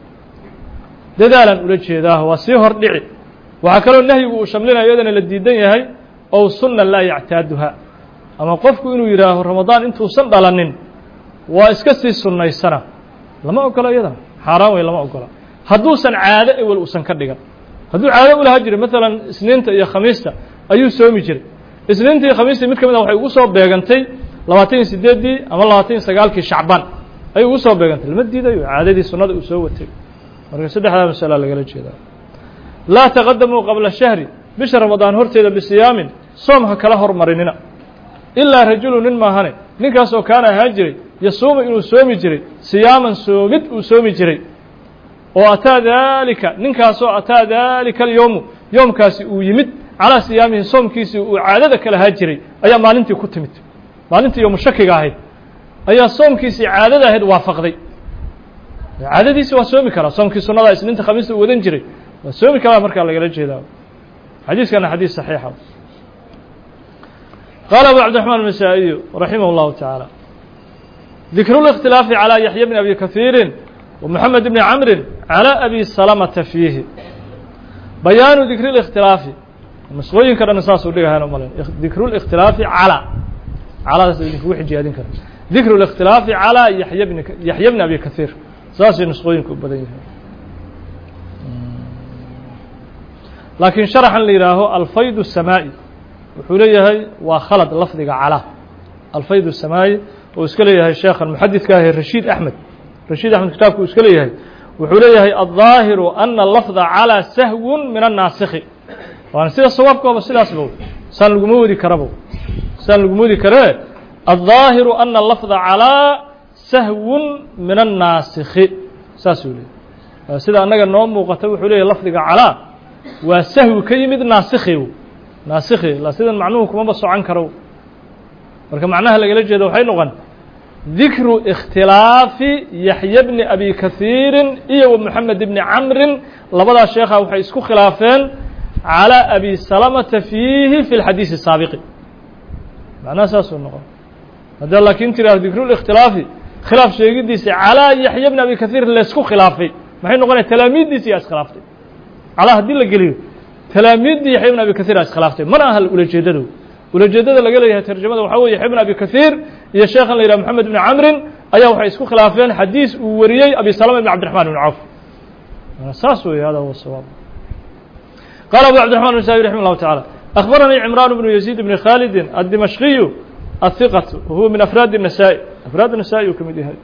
Speaker 1: ددالا ولجهده وسيهر دعي وعكلوا النهي وشملنا يدنا للديدين هاي أو سنة لا يعتادها أما قفكوا إنه يراه رمضان انتو سنة لنين واسكسي السنة السنة لما أقول يدنا حرام ولا ما أقول هدو سن عادة ولا سن كردقا هدو عادة ولا هجري مثلا سنين يا خميسة أيو سومي جري سنين يا خميسة متكمل وحي وصوب بيغنتي لواتين سديدي أما لواتين سقالك شعبان ay ugu soo beegantay lama diidayo caadadii sunnada uu soo watay marka saddexda mas'ala laga jeedaa la taqaddamu qabla shahri bish ramadaan horteeda bisiyaamin soomha kala hormarinina illa rajulun mahane ninkaas oo kaana ahaan jiray yasuumu inuu soomi jiray siyaaman soomid uu soomi jiray oo ataa dalika ninkaas oo ataa dalika al-yawm yawmkaasi uu yimid ala siyaamihi soomkiisi uu caadada kala ahaan jiray ayaa maalintii ku timid maalintii yawm shakiga ahayd ayaa soomkiisi caadada ahayd waafaqday caadadiisi waa soomi karaa soomkii sunnada isniinta khamiista uu wadan jiray waa soomi karaa marka laga jeedaa xadiiskana xadiis saxiix ah قال أبو عبد الرحمن النسائي رحمه الله تعالى ذكر الاختلاف على يحيى بن أبي كثير ومحمد بن عمرو على أبي سلمة فيه بيان ذكر الاختلاف مسوين كان نساس ودغه هنا مالين ذكر الاختلاف على على وحي جيادين كان ذكر الاختلاف على يحيى بن يحيى بن أبي كثير saasay nusqooyinku u badan yahay laakiin sharaxan la yidhaaho alfayd الsamaa'i wuxuu leeyahay waa khalad lafdiga calaa alfayd الsamaa'i oo iska leeyahay sheekhan muxadidka ahe rashiid axmed rashiid axmed kitaabku iska leeyahay wuxuu leeyahay الظaahiru ana lafda calىa sahwun min الnaasikhi waana sida sawaabkooba sidaasba saan laguma wadi karabo saan laguma wadi karee الظaahiru ana lafda calىa sahwun min الnaasikhi saasuu leeyahy sida annaga noo muuqata wuxuu leeyahay lafdiga calaa waa sahwi ka yimid naasikhi naasikhi la sidan macnuhu kumaba socan karo marka macnaha lagala jeedo waxay noqon dikru ikhtilaafi yaxya bni abi kahiirin iyo wa moxamed bni camrin labadaas sheekha waxay isku khilaafeen calى abi salamata fiihi fi اlxadiisi الsaabiqi macnaha saasuu noqon haddii laakiin tiraahdo dikru اlاkhtilaafi khilaaf sheegidiisa calىa yaxya bni abi kahiir laysku khilaafay maxay noqonaya talaamiiddiisi yaa iskhilaaftay calaa haddii la geliyo talaamiiddii yaxya bn abi kahiir aa iskhilaaftay mana aha ulajeedado ulajeedada laga leeyahay tarjamada waxaa weye yaxya bn abi kahiir iyo sheekhan la yidhah moxamed bni camrin ayaa waxay isku khilaafeen xadiis uu wariyey abi salama ibn cabdiraxman ibn cawf saas wey hada huwa sawaab qaala abu cabdiraxman النasaaئي raximah الlahu taعalى أخbaranii cimraan bnu yaزيid bni khaalidi الdimashqiyu الثiqaة wahuwa min afraad النasaaئي afraad النasaaئي uu ka mid yahay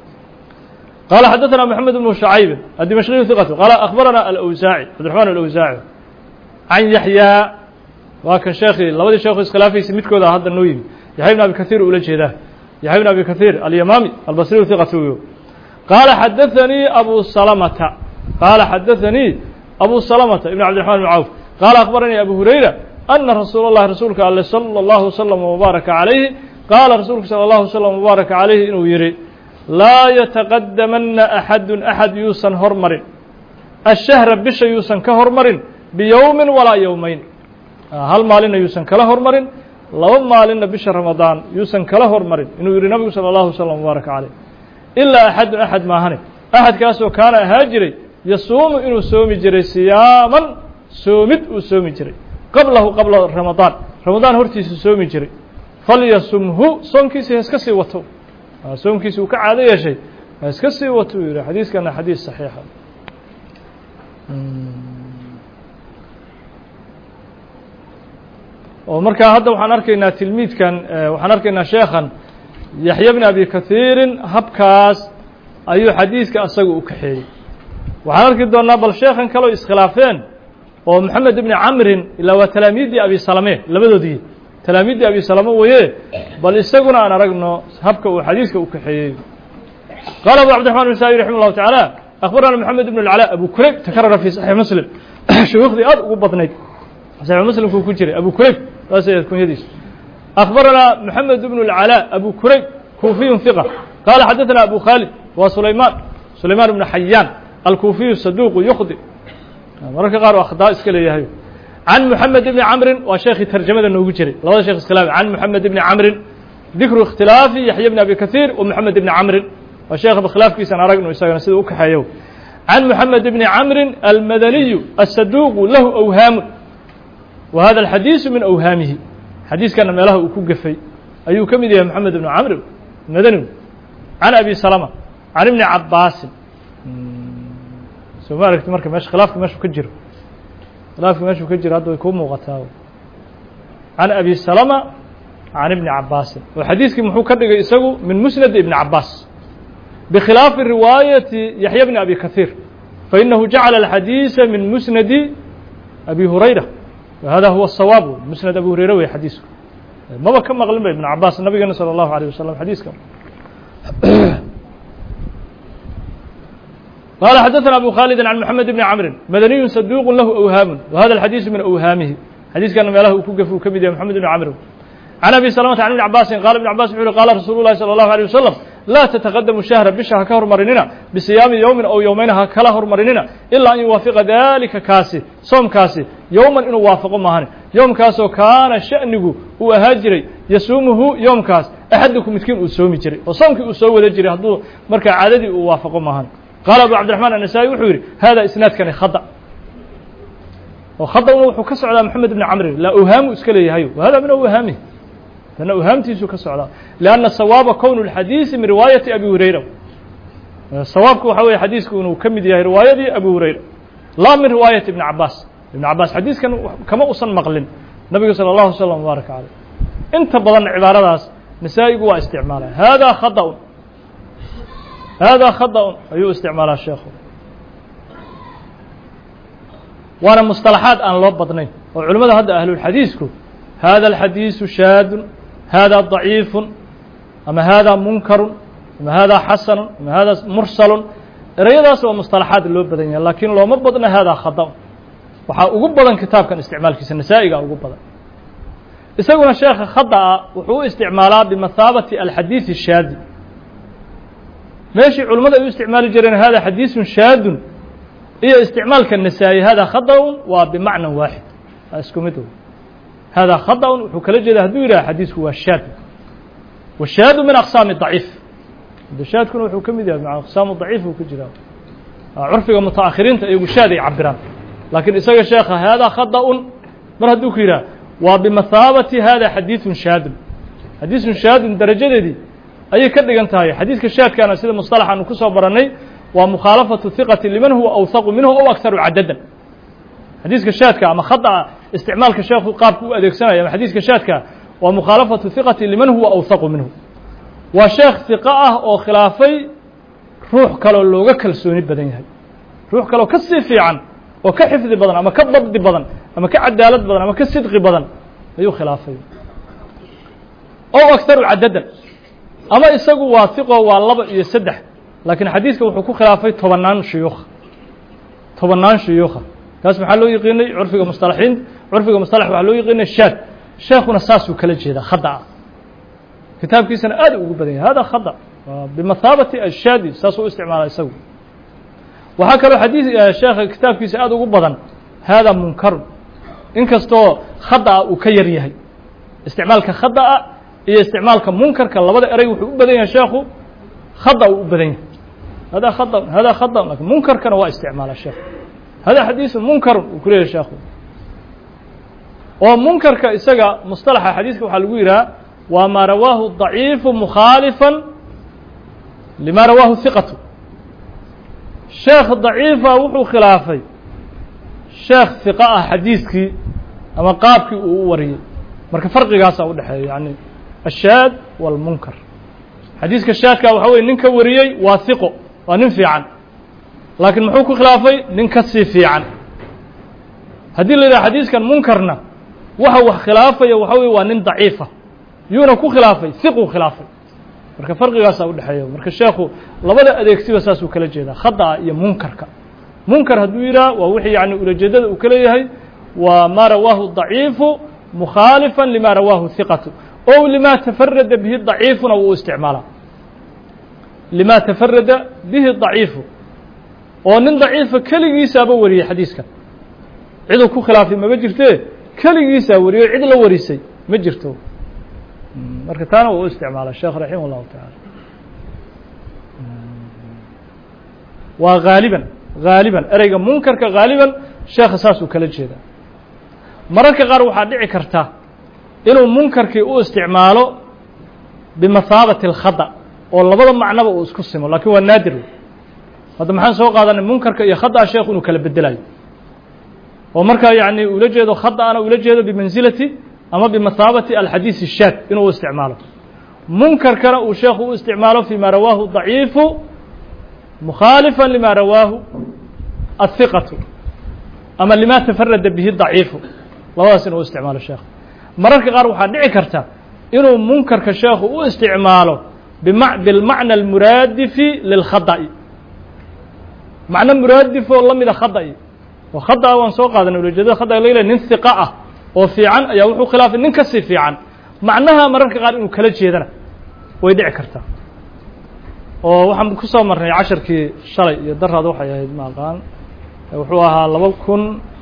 Speaker 1: قال xdثna محمد بن شhعyب الدمشقي ثقة قال أخبرنا الأوزاعي عبدالرحمن الأوزاعي عن يحيى waa kan sheekii labadii sheekhu iskhilaafaysa midkooda hadda noo yimi يحيى بن أبي كثير ula jeedaa يحيى بن أبي كثير اليمامي البصري ثقة قال xdثني أبو سلمة قال xdثني أبو سلمة بن عبدالرحمن بن عوف قال أخبرني أبو هريرة أن رsuuل اللhi رasuulka ale صلى الله وسلم وبارك عليه قال رasuulku صلى الله وسلم وبارك عليه inuu yihi laa yataqadamana axadu axad yuusan hormarin ashahra bisha yuusan ka hormarin biyowmin walaa yowmeyn hal maalinna yuusan kala hormarin laba maalinna bisha ramadaan yuusan kala hormarin inuu yihi nabigu salى اllahu slm wbaaraka caleyh ilaa axadun axad maahane axadkaasoo kaana ahaa jiray yasuumu inuu soomi jiray siyaaman soomid uu soomi jiray qablahu qabla ramadaan ramadaan hortiisu soomi jiray falyasumhu soomkiisa iska sii wato soomkiisi uu ka caado yeeshay ha iska sii wato uu yihi xadiiskana xadiis صaxiixa oo markaa hadda waxaan arkaynaa tilmiidkan waxaan arkaynaa sheekhan yaxya bn abi kahiirin habkaas ayuu xadiiska asaga u kaxeeyey waxaan arki doonaa bal sheekhan kaleo iskhilaafeen oo moxamed ibni camrin ilaa waa talaamiiddii abi salame labadoodii talaamiiddii abi salame weye bal isaguna aan aragno habka uu xadiiska u kaxeeyey qaala abu cabdiraحman النasaaئي raximah الlahu taعaalى أخbarana moxamed ibn اlcalaa abu kurayb takarara fi saxiix muslim shuyuukhdii aad ugu badnayd saxiix muslimkuu ku jiray abu kurayb saas kunyadiisa أخbarana moxamed ibn اlcalaa abu kurayb kuufiyu ثiqة qaala xadaثna abu khaalid waa sulaymaan sulaymaan ibn xayaan alkuufiyu saduuqu yukhdi mararka qaar oo akhdaa iska leeyahay can moxamed ibni camrin waa sheekii tarjamada noogu jiray labada sheekh iskhilaaf can moxamed ibni camrin dikru ikhtilaafi yaxya bni abi kahiir wa moxamed ibni camrin waa sheekha khilaafkiisan aragno isagana sida u kaxeeyo can moxamed ibni camrin almadaniyu asaduuqu lahu awhaamu wa hada alxadiisu min awhaamihi xadiiskana meelaha uu ku gefay ayuu ka mid yahay moxamed ibni camrin madanigu can abi salama can ibni cabaasin soo ma aragti marka meesha khilaafka meeshuu ka jiro khilaafka meeshuu ka jiro hadda way kuu muuqataa can abi salama can ibni cabaasin oo xadiiskii muxuu ka dhigay isagu min musnadi ibni cabaas bikhilaafi riwaayati yaxya bni abi kahiir fainahu jacala alxadiisa min musnadi abi hurayra wa hada huwa الsawaab musnad abi hurayra wey xadiisku maba ka maqlin ba ibn cabaas nabigana salى اllahu alيه wasalam xadiiska قال xdثna أbو khالد عن محمد بن cمر mdني صدوq له أwhاm وhذا الxadيiث min أwhاamihi xadiiskana meelaha uu ku gef uu ka mid yahay محamed بن cمr عن أbي سلمة عن بن cabاsi qال بن cabاs وxu uhi qاla rasuul الlahi صلى الله عليه وسلم laa تتqدمu شhهرa bisha ha ka hormarinina bصiyaami yومin ow yومayn ha kala hormarinina ilaa an yuwaafiqa dalika kaasi soomkaasi yowman inuu waafaqo maahane yoomkaasoo kaana sha'nigu uu ahaa jiray yasuumuhu yoomkaas axaduku midkiin uu soomi jiray oo soomkii uu soo wada jiray hadduu markaa caadadii uu waafaqo maahane qaala abu cabdiraحman النasaaئي wuxuu yihi hada isnaadkani khada oo khadana wuxuu ka socdaa moxamed ibni camrin laa awhaamu iska leeyahay hada min awhaamih tana awhaamtiisuu ka socdaa لأnna sawaaba kown الxadiiثi min riwaayati abi hurayra sawaabku waxa weeye xadiisku inuu ka mid yahay riwaayadii abu hurayra laa min riwaayati ibni cabaas ibni cabaas xadiiskan kama usan maqlin nabiga salى اllahu alay slam mubaaraka caleyh inta badan cibaaradaas nasaa'igu waa isticmaalaya hada khaطأun hada khaطأun ayuu isticmaalaa sheekhu waana musطalaxaad aan loo badnayn oo culimmada hadda ahlulxadiisku hada alxadiisu shaadun hada ضaciifun ama hada munkarun ama hada xasanun ama hada mursalun ereyadaas waa musطalaxaad loo badan yahay laakiin looma badna hada khaطأun waxaa ugu badan kitaabkan isticmaalkiisa nasaa'iga ugu badan isaguna sheekha khada'a wuxuu u isticmaalaa bimathaabati alxadiiث الshaadi meeshii culimmada ay u isticmaali jireen hada xadiiثun shaadun iyo isticmaalka nasaa'i hada khadaun waa bimacna waaxid waa isku mid hada khadaun wuxuu kala jeeda hadduu yidhaha xadiisku waa shaad washaadu min aqsaami ضaciif shaadkuna wuxuu ka mid yahay aqsaamu ضaciif uu ku jiraa curfiga mutaakhiriinta iyagu shaad ay cabiraan laakiin isaga sheekha hada khaطأun mar hadduu ku yidhaha waa bimathaabati hada xadiiثun shaadun xadiiثun shaadun darajadeedii ayay ka dhigan tahay xadiiska shaadkaana sida musطalax aanu ku soo barannay waa mukhaalafaةu hiqati liman huwa awhaqu minhu ow akharu cadadan xadiiska shaadka ama khaطأa isticmaalka sheekhu qaabku u adeegsanaya ama xadiiska shaadka waa mukhaalafaةu hiqati liman huwa awhaqu minhu waa sheekh hiqo ah oo khilaafay ruux kaloo looga kalsooni badan yahay ruux kaloo ka sii fiican oo ka xifdi badan ama ka dabdi badan ama ka cadaalad badan ama ka sidqi badan ayuu khilaafay ow akharu cadadan ama isagu waa hiqo waa laba iyo saddex laakiin xadiiska wuxuu ku khilaafay tobannaan shuyuukha tobannaan shuyuukha kaas maxaa loo yiqiinay curfiga mustalaxiin curfiga mustalax waxaa loo yiqiinay shaad sheekuna saasuu kala jeedaa khada'a kitaabkiisana aad ugu badan yahay hada khada bimathaabati ashaadi saasuu u isticmaala isagu waxaa kaloo xadiis sheekha kitaabkiisa aad ugu badan hada munkarun inkastoo khada'a uu ka yar yahay isticmaalka khada'a iyo isticmaalka munkarka labada erey wuxuu u badan yahay sheekhu khada uu u badan yahay hada khada hada khada lakin munkarkana waa isticmaala sheekhu hada xadiiثu munkarun uu ku leeyahay sheekhu oo munkarka isaga musطalaxa xadiiska waxaa lagu yidhaha waa maa rawaahu ضaciifu mukhaalifan lima rawaahu hiqatu sheekh daciifa wuxuu khilaafay sheekh hiqa ah xadiiskii ama qaabkii uu u wariyey marka farqigaasaa u dhexeeya yani ashaad wاlmunkar xadiiska shaadka waxa weye nin ka wariyey waa hiqo waa nin fiican laakiin muxuu ku khilaafay nin ka sii fiican haddii la yidhaha xadiiskan munkarna waxa wax khilaafaya waxa weye waa nin daciifa yuuna ku khilaafay hiquu khilaafay marka farqigaasaa u dhexeeya marka sheekhu labada adeegsiba saasuu kala jeedaa khada'a iyo munkarka munkar hadduu yidhaha waa wixii yani ulajeedada uu ka leeyahay waa maa rawaahu ضaciifu mukhaalifan lima rawaahu hiqatu ow lima tafarada bihi ضaciifuna wuu isticmaalaa lima tafarada bihi ضaciifu oo nin daciifa keligiisaaba wariyey xadiiska ciduu ku khilaafay maba jirtee keligiisaa wariyey cid la warisay ma jirto marka taana wuu u isticmaala sheekh raximah الlahu taعala waa haaliban haaliban ereyga munkarka haaliban sheekha saasuu kala jeedaa mararka qaar waxaa dhici karta inuu munkarkii u isticmaalo bimathaabati اlkhada oo labada macnaba uu isku simo lakin waa naadir hadda maxaan soo qaadanay munkarka iyo khada'a sheekhu inuu kala bedelayo oo markaa yani ula jeedo khada'ana ula jeedo bimansilati ama bimathaabati alxadiiث الshaad inuu u isticmaalo munkarkana uu sheekhu u isticmaalo fima rawaahu ضaciifu mukhaalifa lima rawaahu الhiqatu ama lima tafarada bihi ضaciifu labadaas inuu u isticmaalo sheekh mararka qaar waxaa dhici karta inuu munkarka sheekhu u isticmaalo bilmacna almuraadifi lilkhada'i macno muraadifoo la mida khada'i oo khada'a waan soo qaadanay ulajeedada khada'a laga leeyahay nin hiqa ah oo fiican ayaa wuxuu khilaafay nin ka sii fiican macnaha mararka qaar inuu kala jeedana way dhici kartaa oo waxaan ku soo marnay casharkii shalay iyo daraad waxay ahayd ma aqaan wuxuu ahaa laba kun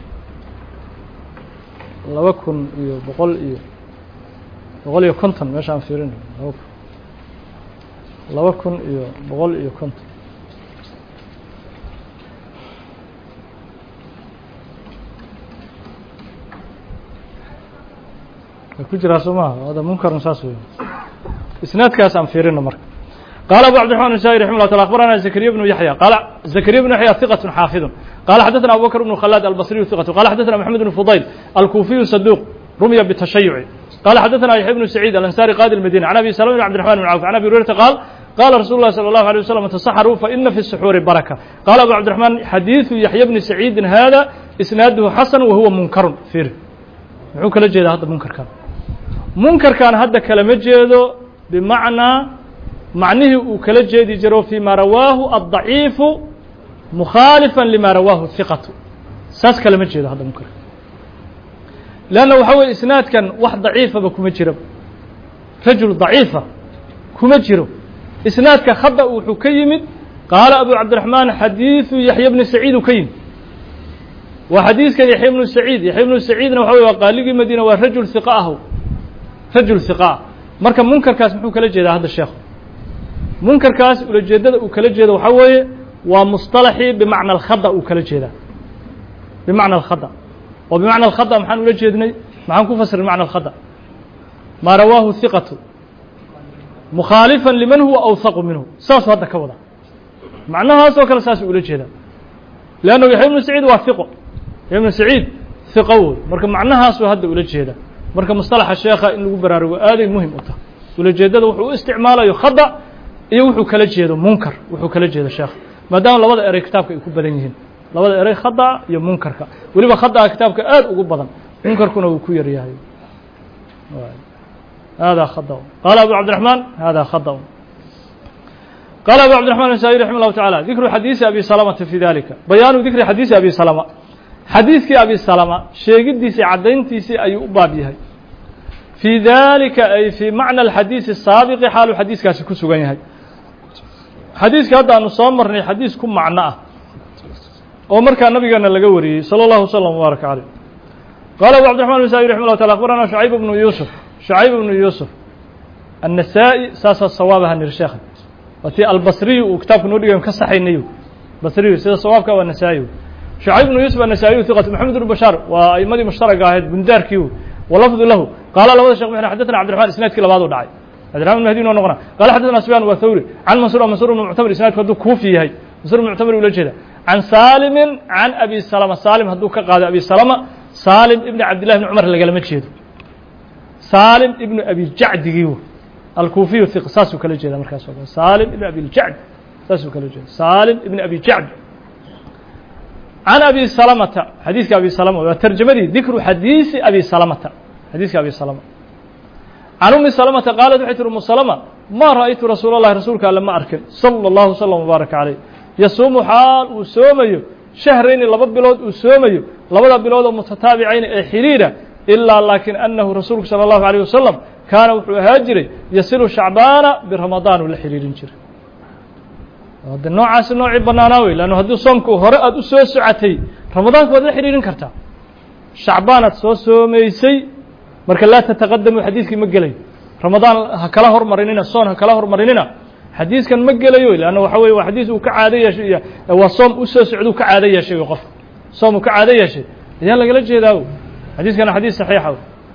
Speaker 1: laba kun iyo boqol iyo boqol iyo konton meeshaan fiirina laba kun laba kun iyo boqol iyo konton ku jiraa soo maaha hada munkarun saas wey isnaadkaas aan fiirino marka قال أبو عبد الرحمن النسائي رحمه الله تعالى أخبرنا زكريا بن يحيى قال زكريا بن يحيى ثقة حافظ قال حدثنا أبو بكر بن خلاد البصري ثقة قال حدثنا محمد بن فضيل الكوفي صدوق رمي بالتشيع قال حدثنا يحيى بن سعيد الأنصاري قائد المدينة عن أبي سلمة بن عبد الرحمن بن عوف عن أبي هريرة قال قال رسول الله صلى الله عليه وسلم تسحروا فإن في السحور بركة قال أبو عبد الرحمن حديث يحيى بن سعيد هذا إسناده حسن وهو منكر فيه محو كلا جيدا هذا منكر كان منكر كان هذا كلمة جيدو بمعنى معنيه وكلا جيدي جرو فيما رواه الضعيف مخالفا لما رواه الثقة ساس كلمة جيدا هذا منكر لأنه حول إسناد كان واحد ضعيفة بكم جرب رجل ضعيفة كم جرب إسنادك خطأ وحكيمد قال أبو عبد الرحمن حديث يحيى بن سعيد وكيم وحديث كان يحيى بن سعيد يحيى بن سعيد وحوي وقال لي مدينة ورجل ثقاه رجل ثقاء مركب منكر كاس محو كلا جيدا هذا الشيخ منكر كاس ولا جيدا وكلا جيدا وحوي ومصطلحي بمعنى الخطأ وكلا جيدا بمعنى الخطأ وبمعنى الخطأ محن ولا جيدني محن كفسر بمعنى الخطأ ما رواه الثقة مخالفا لمن هو أوثق منه ساس هذا كوضع معناها سوى كلا ساس ولا جيدا لأنه يحيى بن سعيد واثقه يحيى بن سعيد ثقوي مركب معناها سوى هذا ولا جيدا مركب مصطلح الشيخ إن لو برارو هذا مهم أته ولا جيدا وحو استعماله يخضع يوحو كلا جيدا منكر وحو كلا جيدا الشيخ ما دام لبدا إري كتابك يكون بدن يهين لبدا إري خضع يا منكرك ولبا خضع كتابك آد ugu badan منكركuna uu ku yar yahay هذا خضع قال أبو عبد الرحمن هذا خضع قال أبو عبد الرحمن النسائي رحمه الله تعالى ذكر حديث أبي سلمة في ذلك بيان ذكر حديث أبي سلمة حديث أبي سلمة شيء قديسي عدينتيسي أي أبابيها في ذلك أي في معنى الحديث السابق حال حديث كاسي كسوغانيها حديث هذا نصامرني حديث كم معناه ومر كان النبي قال لقوري صلى الله وسلم وبارك عليه قال أبو عبد الرحمن النسائي رحمه الله تعالى أخبرنا شعيب بن يوسف شعيب بن يوسف النسائي ساس الصوابها النرشاخ وتي البصري وكتاب نودي كصحيحينيو بصري سيده صوابك والنسائي شعيب بن يوسف النسائي ثقة محمد بن بشار وأئمة مشتركة هاد بندار كيو ولفظ له قال له الشيخ محمد حدثنا عبد الرحمن اسناد كلا بعض ودعي عبد الرحمن المهدي ونغنا قال حدثنا سفيان والثوري عن منصور منصور بن معتمر اسناد كدو كوفي هي منصور بن معتمر ولا جدا عن سالم عن أبي سلمة سالم هدو كقاد أبي سلمة سالم ابن عبد الله بن عمر اللي قال ما تشهد سالم ابن أبي الجعد جيو الكوفي الثقة ساسو كلا جدا مركز سالم ابن أبي الجعد ساسو كلا جدا سالم ابن أبي الجعد عن أبي سلمة حديث أبي سلمة وترجمة ذكر حديث أبي سلمة حديث أبي سلمة عن أم سلمة قالت وحيت أم سلمة ما رأيت رسول الله رسولك لما أركن صلى الله وسلم وبارك عليه يصوم حال وسومي شهرين لبض بلود وسومي لبض بلود متتابعين حريرة إلا لكن أنه رسولك صلى الله عليه وسلم كان هاجري يصل شعبان برمضان ولا حريرين جري هذا النوع عاس النوع بناناوي لأنه هذا صومك هراء أدوسه ساعتي رمضان كود حريرين كرتا شعبان أدوسه ميسي مرك لا تتقدم الحديث كي مجلي رمضان هكلا هر مريننا صون هكلا هر مريننا حديث كان مجلي لأنه حوي وحديث وكعادية شيء وصوم أسس سعود كعادية شيء وقف صوم كعادية شيء يلا قلت شيء ذاو حديث كان حديث صحيح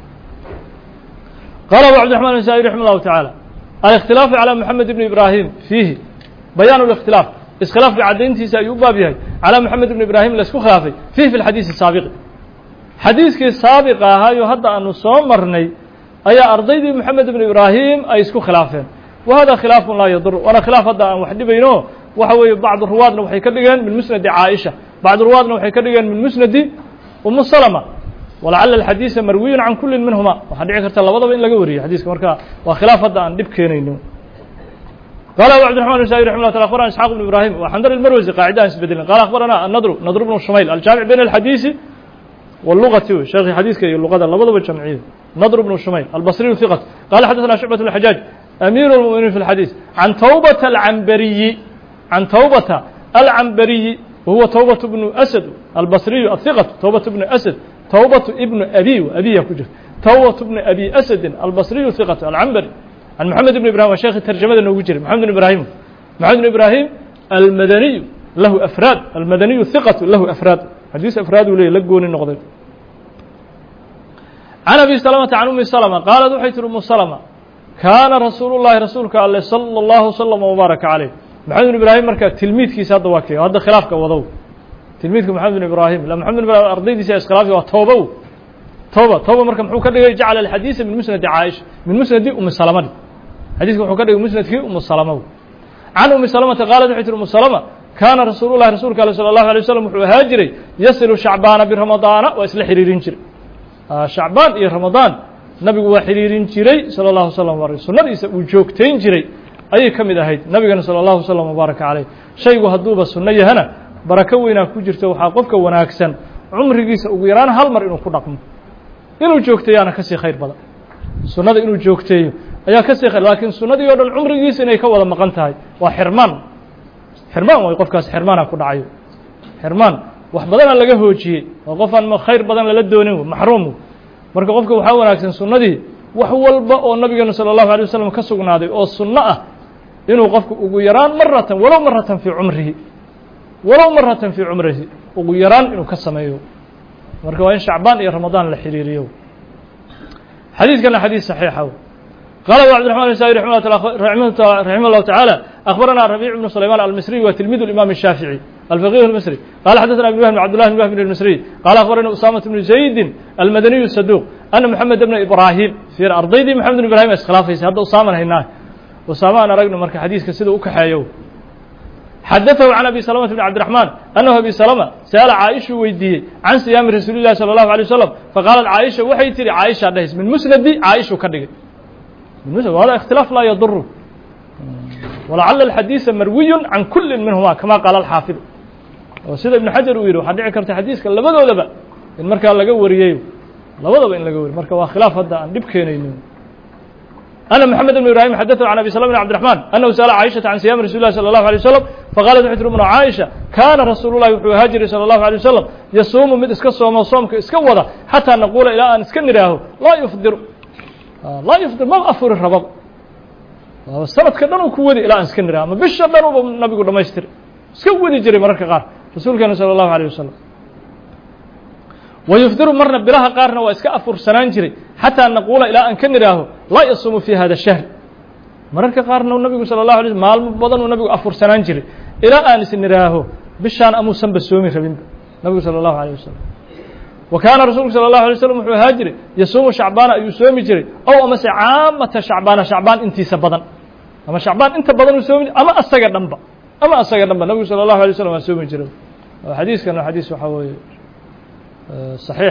Speaker 1: قال أبو عبد الرحمن النسائي رحمه الله تعالى الاختلاف على محمد بن إبراهيم فيه بيان الاختلاف اسخلاف بعدينتي سيوبا بها على محمد بن إبراهيم لسكو خلافي فيه في الحديث السابق حديث كي السابق هاي هذا أنه صومرني أي أرضي محمد بن إبراهيم أي سكو خلافين وهذا خلاف لا يضر وأنا خلاف هذا وحد بينه وحوي بعض الرواد وحي كدغان من مسند عائشة بعض الرواد وحي كدغان من مسند أم سلمة ولعل الحديث مروي عن كل منهما وحد عكرت لبضب إن لقوري حديث مركا وخلاف هذا أن دب كينينو قال أبو عبد الرحمن النسائي رحمه الله تعالى أخبرنا إسحاق بن إبراهيم وحندر المروزي قاعدة اسبدلين قال أخبرنا النضر نضر بن الشميل الجامع بين الحديث واللغة شيخ الحديث كي اللغة اللغة بالجمعية نضر بن الشميل البصري ثقة قال حدثنا شعبة الحجاج أمير المؤمنين في الحديث عن توبة العنبري عن توبة العنبري وهو توبة بن أسد البصري الثقة توبة بن أسد توبة ابن أبي أبي يكجر توبة ابن أبي أسد البصري ثقة العنبري عن محمد بن إبراهيم وشيخ الترجمة النووجر محمد بن إبراهيم محمد بن إبراهيم المدني له أفراد المدني الثقة له أفراد حديث أفراد وليه لقون النقضين عن أبي سلمة عن أم سلمة قال ذحيت أم سلمة kaana rasuulu llahi rasuulka alle sala allahu salam wbaaraka caleyh maxamed bin ibraahim marka tilmiidkiisa hadda waa kee hadda khilaafka wadow tilmiidka maxamed bin ibraahim ila maxamed bin ibrahim ardaydiisa iskhilaafi waa toobow tooba tooba marka muxuu ka dhigay jacala alxadiisa min musnadi caaisha min musnadi umi salamadi xadiiska wuxuu ka dhigay musnadkii umu salama can umi salamata qaalat waxay tiri umu salama kaana rasuulu llahi rasuulka ale sala allahu alay wasalam wuxuu ahaa jiray yasilu shacbaana biramadaana waa isla xiriirin jiray shacbaan iyo ramadaan nabigu waa xiriirin jiray sala allahu salam wbarak sunnadiisa uu joogtayn jiray ayay ka mid ahayd nabigana sala allahu salam wbaaraka caleyh shaygu hadduuba sunno yahana barako weynaa ku jirto waxaa qofka wanaagsan cumrigiisa ugu yaraan hal mar inuu ku dhaqmo inuu joogteeyaana ka sii khayr badan sunnada inuu joogteeyo ayaa ka sii khayr laakiin sunnadii o dhan cumrigiisa inay ka wada maqan tahay waa xirmaan xirmaan way qofkaas xirmaana ku dhacayo xirmaan wax badana laga hoojiyey oo qofaan khayr badan lala doonin maxruum marka qofka waxaa wanaagsan sunnadii wax walba oo nabigeena salى الlahu عalيه wasalam ka sugnaaday oo sunno ah inuu qofku ugu yaraan maratan walow maratan fii cumrihi walow maratan fii cumrihi ugu yaraan inuu ka sameeyo marka waa in shacbaan iyo ramadaan la xiriiriyo xadiidkana xadiid صaxiixa qala abu cabdiرaحman النسائي raximah الlahu taعalى أخbarana ربيع بن سليمان المصري wa tilmid الإmam الشhاafiعي الفقيه المصري qala xadثna بن وهب بن عبدالله بن وهب بن المصري qala أخbarani أسامة بن زaيد المdني الصدوq أن محمد بن إبراهيم فيr ardaydii محamed بن ibrahim iskhilaafaysa hadda usaaman haynaa usaama aan aragno marka xadiiska sida u kaxeeyo xadaثhu عن أبي سلمة بن عبدالرحمن أنه أبي سلمة sأل caaئشhu weydiiyey can صiyaami rasuuli الlahi صلى الله عليه وسلم faqاaلت caaئشha waxay tihi caaئشha dhahays min musnadi caaئشhu ka dhigay hada اkhtilaaf laa yaduru walacala alxadiisa marwiyu can kuli minhuma kama qaala alxaafidu oo sida ibnu xajar uu yidhi waxaa dhici karta xadiiska labadoodaba in markaa laga wariyeyo labadaba in laga wariyo marka waa khilaaf hadda aan dhib keenaynin ana moxamed bn ibrahim xadaثu can abi slm bn cabdiرaحman anahu sأla caaishaةa can siyaami rasuli lah salى الlahu عalيه wasalam faqaalat waxay tiri umna caaisha kaana rasuulu lahi wuxuu ahaa jiray salى الlahu عalيه wasalam yasuumu mid iska soomo soomka iska wada xataa naquula ilaa aan iska nidhaaho laa yufdiru laa yufdir ma afuri rabo sanadka dhan uu ku wadi ilaa aan iska nidhaho ama bisha dhan uba nabigu dhamaystir iska wadi jiray mararka qaar rasuulkeena salى الlahu عalيه wasalam wayufdiru marna bilaha qaarna waa iska afursanaan jiray xataa naquula ilaa aan ka nidhaaho laa yasuumu fi hada shahr mararka qaarna nabigu salى الlahu alay slm maalmo badan uu nabigu afursanaan jiray ilaa aan is nidhaaho bishaan amuusanba soomi rabinba nabigu salى الlahu عalيه wasalam wa kaana rasulku salى الlahu alay slam wuxuu ahaa jiray yasuumu shacbaana ayuu soomi jiray ow amase caamata shacbaana shacbaan intiisa badan ama shacbaan inta badan uu soomi ama asaga dhanba ama asaga dhanba nabigu salى الlahu alay slam waa soomi jiray xadiiskan waa xadiis waxaa weeye صحيح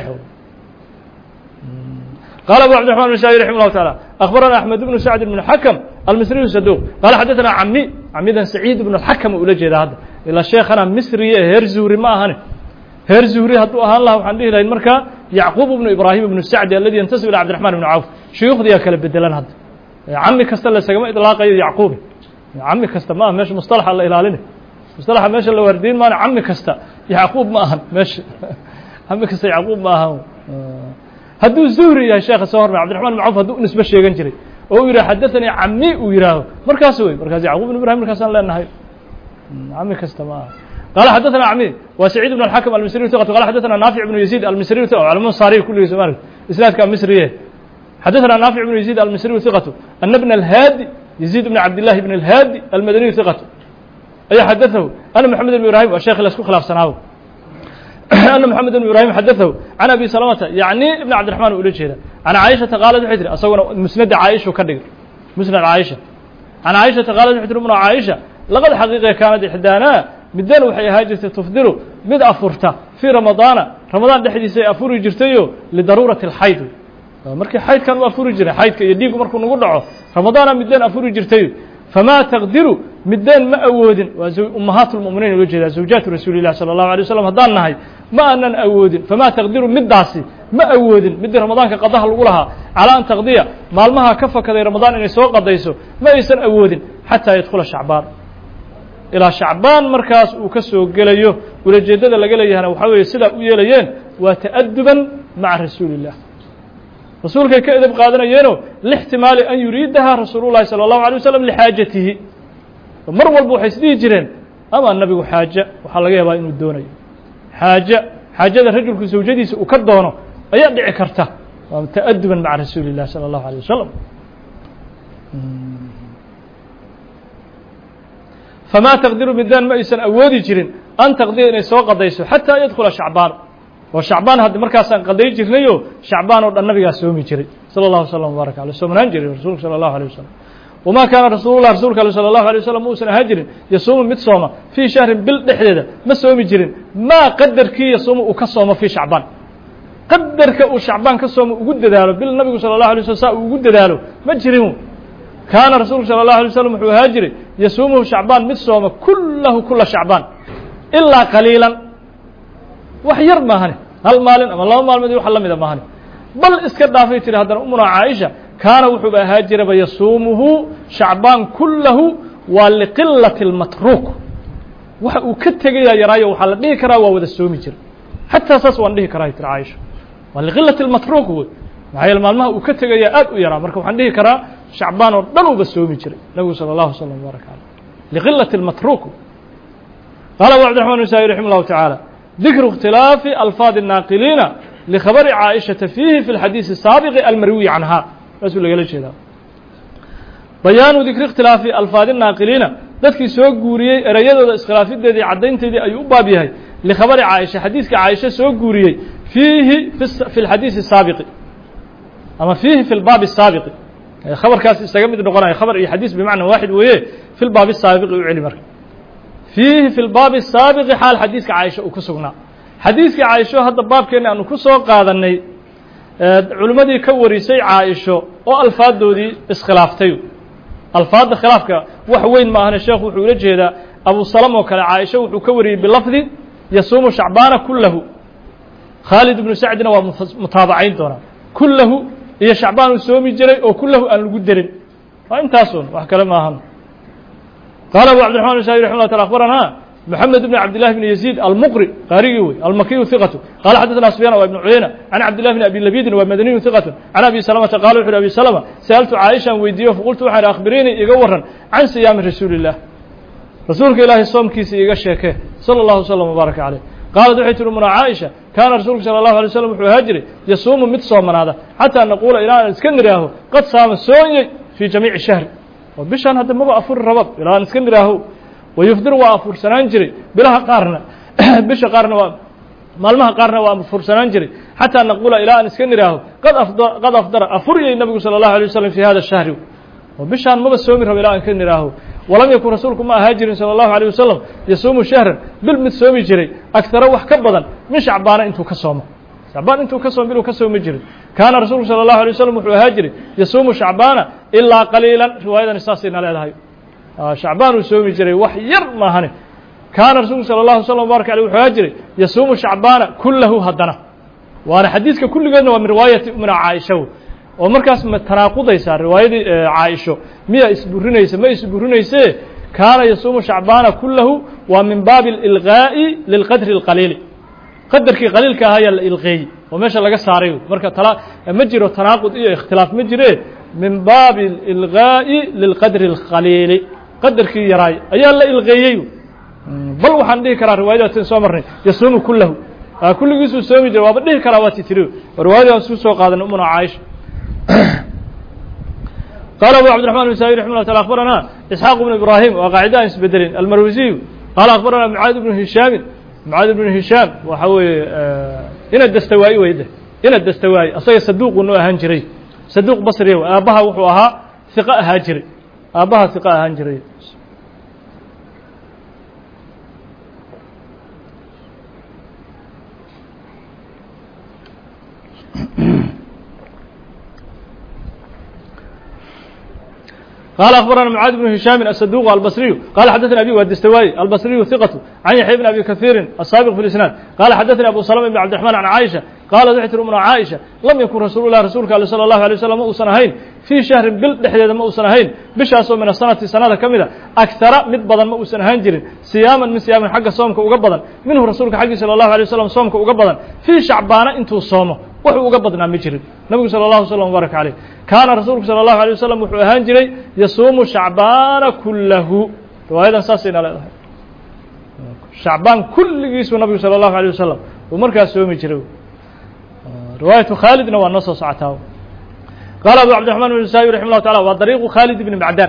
Speaker 1: قال أبو عبد الرحمن النسائي رحمه الله تعالى أخبرنا أحمد بن سعد بن الحكم المصري الصدوق قال حدثنا عمي عميدا سعيد بن الحكم ولا جيد هذا إلى الشيخ أنا مصري هيرزوري ما هني هيرزوري هتو أهان الله وحن له المركة يعقوب بن إبراهيم بن السعد الذي ينتسب إلى عبد الرحمن بن عوف شيوخ ذي أكل بدلان هذا عمي كستلا سجماء إطلاق يعقوب عمي كست ما ماشي مصطلح الله إلى علينا مصطلح ماشي اللي واردين ما عمي كست يعقوب ما هن ماشي عمي كست يعقوب ما هو hadduu zuhri yahay sheekha soo hormay cabdiraحman بن cawf hadduu nisbe sheegan jiray oo u yidhah xadaثanii cami uu yihaaho markaas wey markaas yacquub بن ibrahim markaasaan leenahay cami kasta ma aha qala xadaثna cami wa سacيid بن الحakم almisriyu ثiqatu qala xadaثna naafic بن yaزيid almisriyu culama saariy kulligiis ma aragti isnaadka misriye xadaثna naafic بن yaزيid almisriyu ثiqatu ana bn الhaadi yaزيid بn cabdillahi بn الhaadi almadaniyu ثiqatu ayaa xadaثahu ana moxamed بn ibrahim waa sheekhi la isku khilaafsanaawo أن محمد بن إبراهيم حدثه عن أبي سلمة يعني ابن عبد الرحمن ولا جيدا عن عائشة قالت وحدر أصور مسند عائشة وكدر مسند عائشة عن عائشة قالت وحدر من عائشة لقد حقيقة كانت إحدانا مدان وحي هاجرة تفضله مد أفرته في رمضان رمضان ده حديث أفور جرتيه لضرورة الحيض مركي حيض كان أفور جري حيض يديكم مركو نقول رمضان مدان أفور جرتيه فما تقدروا مدان ما أودن وأمهات المؤمنين وجهها زوجات رسول الله صلى الله عليه وسلم هدان نهي ما أنن أودن فما تقدروا مداسي ما أودن مد رمضان كقضاها الأولها على أن تقضيها مالمها كفى كذا رمضان إن يسوق قضيسه ما يسن أودن حتى يدخل شعبان إلى شعبان مركز وكسو قليه ولجدد لقليه أنا وحاول يسلع ويليين وتأدبا مع رسول الله رسولك كأدب قادنا ينو لاحتمال أن يريدها رسول الله صلى الله عليه وسلم لحاجته مر والبو حيسدي جرين أما النبي حاجة وحلقها بقى إنه الدوني حاجة حاجة الرجل كزوجديس وكدونه أيضع كرته تأدبا مع رسول الله صلى الله عليه وسلم فما تقدر midaan ma aysan awoodi jirin an taqdiya inay soo qadayso xataa yadkhula shacbaan oo shacbaan hadda markaasaan qaday jirnayo shacbaan oo dhan nabigaa soomi jiray sala allahu wasalam wbaaraka aleyh soomanaan jiray rasuulka sala allahu alيh wasalam wamaa kaana rasuulullah rasuulka ale sala allahu alيh wasalam uusan ahaan jirin yasuumu mid sooma fii shahrin bil dhexdeeda ma soomi jirin maa qadarkii yasuumu uu ka soomo fii shacbaan qadarka uu shacbaan ka soomo ugu dadaalo bil nabigu sala allahu alay waslm saa uu ugu dadaalo ma jirin kaana rasuulku sala allahu alay wasalam wuxuu ahaan jiray yasuumuhu shacbaan mid sooma kullahu kula shacbaan ilaa qaliilan wax yar maahane hal maalin ama laba maalmood iyo wax la mida maahane bal iska dhaafay tiri haddana umuna caaisha kaana wuxuuba ahaa jiraba yasuumuhu shacbaan kullahu waa liqilati اlmatruuk waxa uu ka tegayaa yaraayo waxaa la dhihi karaa waa wada soomi jira xataa saas waan dhihi karaa tiri caaisha waa liqilati اlmatruuk wey maxaa yeele maalmaha uu ka tegayaa aad u yaraa marka waxaan dhihi karaa shacbaan oo dhan uba soomi jiray nabigu salى اllahu slm baraka aleyh liqilati اlmatruuk qaala abu cabdiraxman nasaai raximah اllahu taعaalى dikru اkhtilaafi alfaadi الnaaqiliina likhabari caaishata fiihi fi اlxadiisi الsaabiqi almarwiyi canha saasuu lagala jeedaa bayaanu dikri اkhtilaafi alfaadi الnaaqiliina dadkii soo guuriyey ereyadooda iskhilaafideedii caddaynteedii ayuu u baab yahay likhabari caaisha xadiiska caaisha soo guuriyey fiihi fi اlxadiisi الsaabiqi ama fiihi fi lbaabi الsaabiqi khabarkaas isaga mid noqonaya khabar iyo xadiis bimacna waaxid weeye fi lbaabi الsaabiqi u celi marka fiihi fi lbaabi الsaabiqi xaal xadiiska caaisha uu ku sugnaa xadiiskii caaisho hadda baabkeenna aanu ku soo qaadanay culimmadii ka warisay caaisho oo alfaadoodii iskhilaaftay alfaadda khilaafka wax weyn ma ahane sheekhu wuxuu ula jeedaa abu salam oo kale caaisho wuxuu ka wariyey bilafdi yasuumu shacbaana kullahu khaalid ibnu sacdina waa mutaabacayn doonaa kullahu iyo shacbaan uu soomi jiray oo kullahu aan lagu derin waa intaasun wax kale maahan qaala abu cabdiraxman nasaai raximah llah taala akhbaranaa محمد بن عبد الله بن يزيد المقري قارئي المكي ثقة قال حدثنا سفيان وابن عيينة عن عبد الله بن أبي لبيد ومدني ثقة عن أبي سلمة قال وحر أبي سلمة سألت عائشة ويديه فقلت وحر أخبريني إيقورا عن صيام رسول الله رسولك إلهي الصوم كيسي إيقاشيكه صلى الله وسلم وبارك عليه قال دعيت لمنا عائشة كان رسولك صلى الله عليه وسلم هاجري يصوم متصوم من هذا حتى نقول إلى الاسكندريه قد صام السوني في جميع الشهر وبشان هذا ما أفر الربط إلى الاسكندريه ويفدر waa fursanaan jiray bilaha qaarna bisha qaarna waa maalmaha qaarna waa fursanaan jiray xataa naqula ilaa aan iska niraaho qad afdar qad afdara afuriyay nabigu sallallahu alayhi wasallam fi hada shahri oo bishaan maba soomi rabo ilaa aan ka niraaho walam yakun rasuulku ma haajirin sallallahu alayhi wasallam yasuumu shahran bil mid soomi jiray akthara wax ka badan min shacbaan intuu ka soomo shacbaan intuu ka soomo bil ka soomi jiray kaana rasuulku sallallahu alayhi wasallam wuxuu haajiri yasuumu shacbaan illa qaliilan riwaayadan saasina leedahay shacbaan uu soomi jiray wax yar maahane kaana rasuulku sala allahu slam barak aleyh wuxuu haa jiray yasuumu shacbaana kullahu haddana waana xadiiska kulligeedna waa min riwaayati umina caaisha oo markaas ma tanaaqudaysaa riwaayadii caaisho miya isburinaysa ma isburinayse kaana yasuumu shacbaana kullahu waa min baabi alilqaa'i lilqadri اlqaliili qadarkii qaliilka ahaa ayaa la ilqeeyey oo meesha laga saaray marka tala ma jiro tanaaqud iyo ikhtilaaf ma jire min baabi alilqaa'i lilqadri اlqaliili qadarkii yaraay ayaa la ilqeeyey bal waxaan dhihi karaa riwaayadaas soo marnay yasuumu kullahu kulligiisuu soomi jiray waaba dhihi karaa waa titiri riwaayadaas isku soo qaadan umuna caaisha قال أبو عبد الرحمن النسائي رحمه الله تعالى أخبرنا إسحاق بن إبراهيم وقاعدة إسبدلين المروزي قال أخبرنا معاذ بن هشام معاذ بن هشام وحوي إن الدستوائي ويده إن الدستوائي أصلا صدوق إنه هنجري صدوق بصري وأبها وحوها ثقة هاجري أبها ثقة هاجري قال أخبرنا معاذ بن هشام الصدوق البصري قال حدثنا أبي والدستوائي البصري ثقة عن يحيى بن أبي كثير السابق في الإسناد قال حدثنا أبو سلمة بن عبد الرحمن عن عائشة قال ذحت أمنا عائشة لم يكن رسول الله رسولك صلى الله عليه وسلم أوسنهين في شهر بالدحية ما أوسنهين بشهر من السنة سنة كاملة أكثر من بدن ما أوسنهين جرين صياما من صيام حق صومك وقبضا منه رسولك حق صلى الله عليه وسلم صومك وقبضا في شعبان أنتو صومه wuxuu uga badnaa ma jirin nabigu sala allahu slam barak caleyh kaana rasuulku sala allahu alay wasalam wuxuu ahaan jiray yasuumu shacbaana kullahu riwaayadan saasayna leedahay shacbaan kulligiisuu nabigu sala allahu alay wasalam uu markaas soomi jiray riwaayatu khaalidna waa noo soo socotaa قال أبو عبد الرحمن النسائي رحمه الله تعالى وطريق خالد بن معدان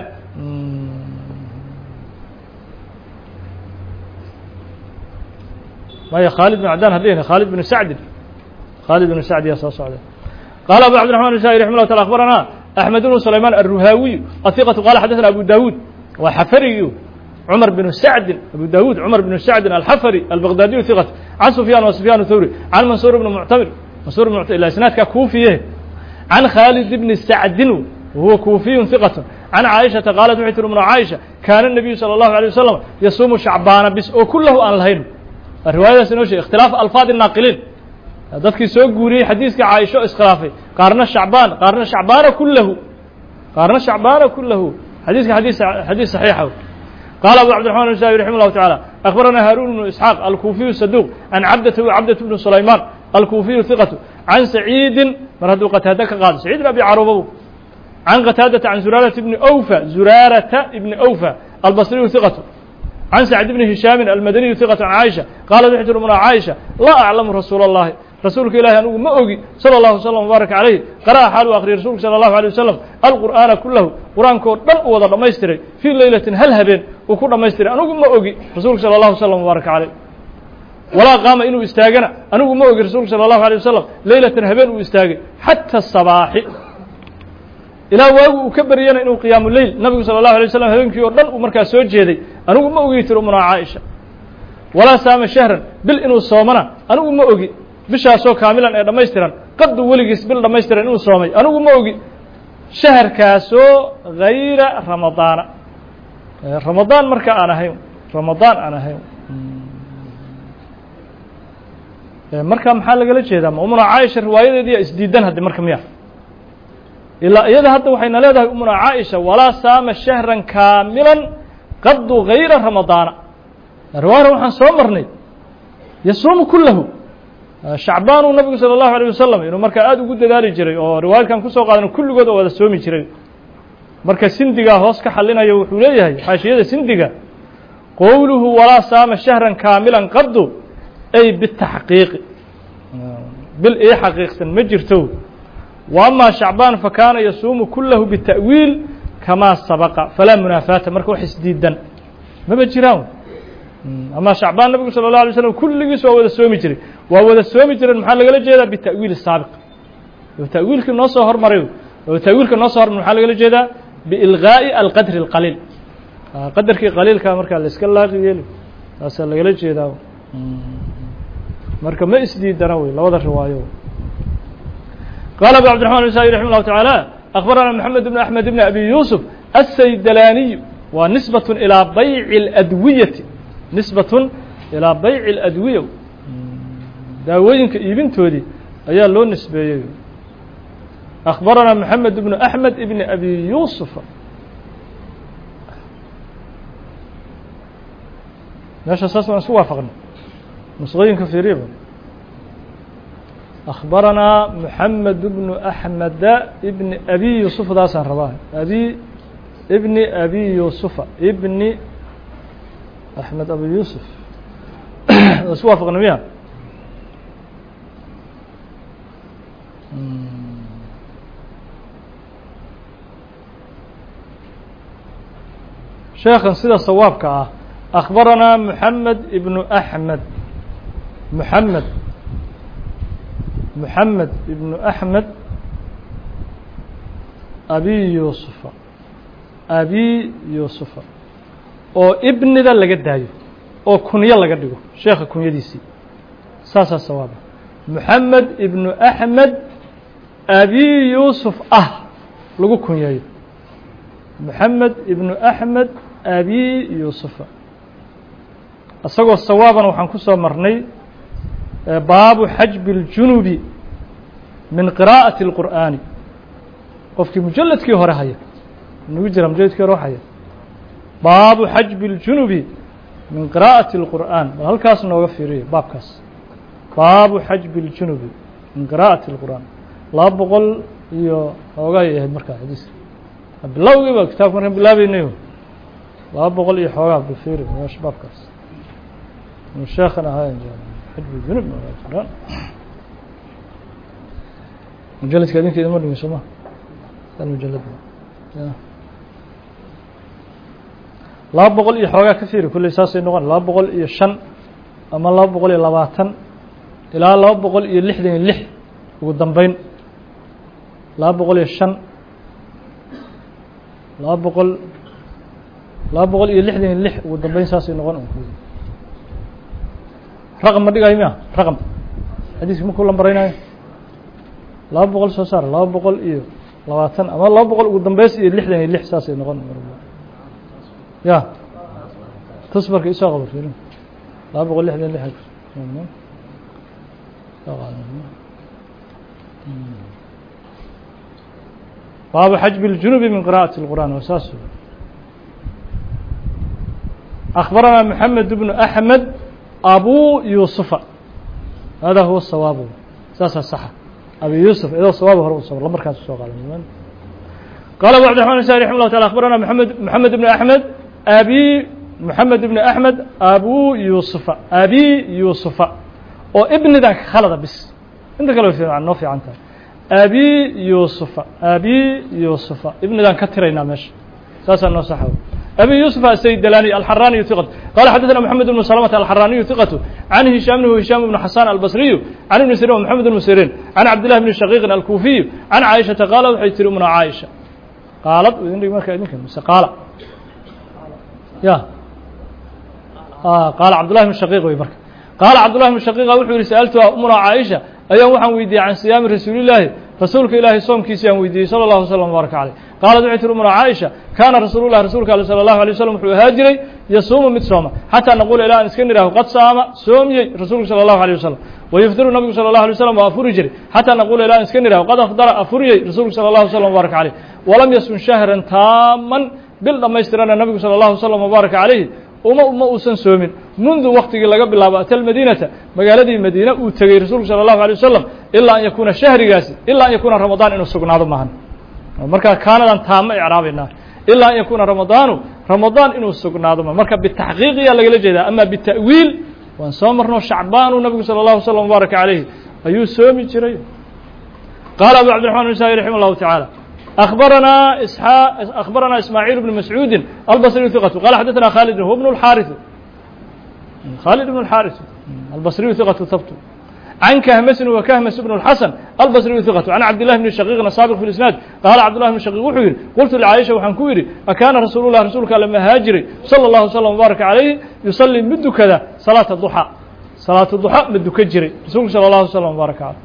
Speaker 1: ما هي خالد بن معدان هذين خالد بن سعد خالد بن سعد يا صاص عليه. قال أبو عبد الرحمن النسائي رحمه الله تعالى أخبرنا أحمد بن سليمان الرهاوي الثقة قال حدثنا أبو داود وحفري عمر بن سعد أبو داود عمر بن سعد الحفري البغدادي ثقة عن سفيان وسفيان الثوري عن منصور بن معتمر منصور بن معتمر إلى إسناد كوفية عن خالد بن سعد وهو كوفي ثقة عن عائشة قالت وحيت من عائشة كان النبي صلى الله عليه وسلم يصوم شعبان بس وكله أن الهين الرواية سنوشي اختلاف ألفاظ الناقلين dadkii soo guuriyey xadiiska Caaisha iskhilaafay qaarna Shacbaan qaarna Shacbaan kullahu qaarna Shacbaan kullahu xadiiska xadiis xadiis saxiix قال أبو عبد الرحمن النسائي رحمه الله تعالى أخبرنا هارون بن إسحاق الكوفي الصدوق عن عبدة وعبدة بن سليمان الكوفي ثقة عن سعيد مرهد قتادة قال سعيد بن أبي عروبة عن قتادة عن زرارة بن أوفى زرارة بن أوفى البصري ثقة عن سعد بن هشام المدني ثقة عن عائشة قال بحث من عائشة لا أعلم رسول الله رسولك إلهي أنه ما أوجي صلى الله عليه وسلم وبارك عليه قرأ حال آخر رسولك صلى الله عليه وسلم القرآن كله قرآن كور دل وضع ما يستري في ليلة هل هبين وكل ما يستري أنه ما أوجي رسولك صلى الله عليه وسلم وبارك عليه ولا قام إنه استاجنا أنه ما أوجي رسولك صلى الله عليه وسلم ليلة هبين واستاجي حتى الصباح إلى واو وكبر ينا إنه قيام الليل النبي صلى الله عليه وسلم هبين كيور دل ومركز سوجي هذي أنه ما أوجي ترى من عائشة ولا سام شهرا بل إنه صومنا أنه ما أوجي bishaasoo kaamilan ee dhamaystiran qad waligiis bil dhamaystiran inuu soomay anigu ma ogi shaharkaasoo غayra ramadaan ramadaan marka aan ahayn ramadaan aan ahayn marka maxaa laga la jeedaa umuna Aisha riwaayadeedii isdiidan hadda marka miya ila iyada hadda waxayna leedahay umuna Aisha wala saama shahran kaamilan qad غayra ramadaan riwaayada waxaan soo marnay yasuumu kullahu شعبان النبي صلى الله عليه وسلم إنه مركا آد وجود ذلك جري أو رواية كان كسر قادنا كل جود وهذا سومي جري مركا سندقة هوس كحلنا يوحوليه حاشية سندقة قوله ولا صام شهرا كاملا قبضه أي بالتحقيق بالإيه حقيقة مجرته وأما شعبان فكان يصوم كله بالتأويل كما سبق فلا منافاة مركا حسديدا ما بجراون أما شعبان النبي صلى الله عليه وسلم كل جزء وهذا سومي جري وهو السومي جري المحل قال جيدا بالتأويل السابق وتأويل كنا صهر مريو وتأويل كنا صهر من محل قال جيدا بإلغاء القدر القليل قدر كي قليل كامر كان لسك الله قيل أصل قال جيدا مركب ما إسدي دنوي لو ذا روايه قال أبو عبد الرحمن النسائي رحمه الله تعالى أخبرنا محمد بن أحمد بن أبي يوسف السيدلاني ونسبة إلى بيع الأدوية نسبة إلى بيع الأدوية داوين كإبن تودي أيها لون نسبة أخبرنا محمد بن أحمد بن أبي يوسف ناش أساسا سوى فقنا مصغين كثيرين أخبرنا محمد بن أحمد بن أبي يوسف داسا رواه أبي ابن أبي يوسف ابن أحمد أبي يوسف سوى فقنا بيها شيخا سيدة صوابك أخبرنا محمد ابن أحمد محمد محمد ابن أحمد أبي يوسف أبي يوسف أو ابن ذا لقد دايو أو كنيا لقد دايو شيخ كنيا ديسي ساسا صواب محمد ابن أحمد أبي يوسف أه لقو كنيا محمد ابن أحمد أبي يوسف أصدق الصوابا وحنكسه مرني باب حجب الجنوب من قراءة القرآن وفي مجلد كي هرهاية نوجر مجلد كي روحاية باب حجب الجنوب من قراءة القرآن وهل كاس نوغفيريه باب كاس باب حجب الجنوب من قراءة القرآن لا بقول يو هوغاي يهد مركا حديث بالله يبقى كتاب مرهم بالله بينيو لا بقول يحوغا بفيري واش باب كاس من شيخنا هاي حجب الجنوب من قراءة القرآن مجلد كادين كده مرة يسمى المجلد laba boqol iyo xoogaa ka fiiri kulley saasay noqon laba boqol iyo shan ama laba boqol iyo labaatan ilaa laba boqol iyo lixdan iyo lix ugu dambeyn laba boqol iyo shan laba boqol laba boqol iyo lixdan iyo lix ugu dambeyn saasay noqon raqam ma dhigayo miya raqam xadiiska markuu lambaraynayo laba boqol soo saar laba boqol iyo labaatan ama laba boqol ugu dambeys iyo lixdan iyo lix saasay noqon ya تصبر إيش أغبر فيلم لا بقول لحد اللي حق باب حجب الجنوب من قراءة القرآن وأساسه أخبرنا محمد بن أحمد أبو يوسف هذا هو الصواب أساس الصحة أبي يوسف إذا الصواب هو الصواب لما كان السوق على المن قال أبو عبد الرحمن الساري رحمه الله تعالى أخبرنا محمد محمد بن أحمد أبي محمد بن أحمد أبو يوسف أبي يوسف وابن ذاك خلد بس أنت قالوا في عنه في عنته أبي يوسف أبي يوسف ابن ذاك كثرنا مش أساسا أنه صحوا أبي يوسف السيد دلاني الحراني ثقة قال حدثنا محمد بن سلمة الحراني ثقة عن هشام بن هشام بن حسان البصري عن ابن سيرين ومحمد بن سيرين عن عبد الله بن شقيق الكوفي عن عائشة قال وحيت من عائشة قالت وإن ما كان قال يا آه قال عبد الله بن شقيق ويبرك قال عبد الله بن شقيق وحوري سألتها أمنا عائشة أيام وحن ويدي عن صيام رسول الله رسولك إلهي صوم كيسيان ويدي صلى الله عليه وسلم وبارك عليه قالت دعيت أمنا عائشة كان رسول الله رسولك صلى الله عليه وسلم هاجري يصوم متصوما حتى نقول إلى أن اسكنره قد صام صوم رسولك صلى الله عليه وسلم ويفطر النبي صلى الله عليه وسلم وأفرجري حتى نقول إلى أن اسكنره قد أفطر أفرجي رسولك صلى الله عليه وسلم وبارك عليه ولم يصم شهرا تاما بالضم يسترنا النبي صلى الله عليه وسلم وبارك عليه وما ما أوسن سومن منذ وقت لقى بالله أتى المدينة مقالة المدينة وتجي رسول صلى الله عليه وسلم إلا أن يكون الشهر قاسي إلا أن يكون رمضان إنه سجن هذا معهن مركا كان لن تام إعرابنا إلا أن يكون رمضان رمضان إنه سجن هذا مركا بالتحقيق يلا جل أما بالتأويل وانصامرنا شعبان والنبي صلى الله عليه وسلم وبارك عليه أيو سومي تري قال أبو عبد الرحمن النسائي رحمه الله تعالى أخبرنا إسحاق أخبرنا إسماعيل بن مسعود البصري ثقة قال حدثنا خالد هو ابن الحارث خالد بن الحارث البصري ثقة ثبت عن كهمس وكهمس بن الحسن البصري ثقة عن عبد الله بن الشقيق سابق في الإسناد قال عبد الله بن الشقيق وحير قلت لعائشة وحنكويري أكان رسول الله رسولك لما هاجري صلى الله عليه وسلم وبارك عليه يصلي مد كذا صلاة الضحى صلاة الضحى مد كجري رسولك صلى الله عليه وسلم وبارك عليه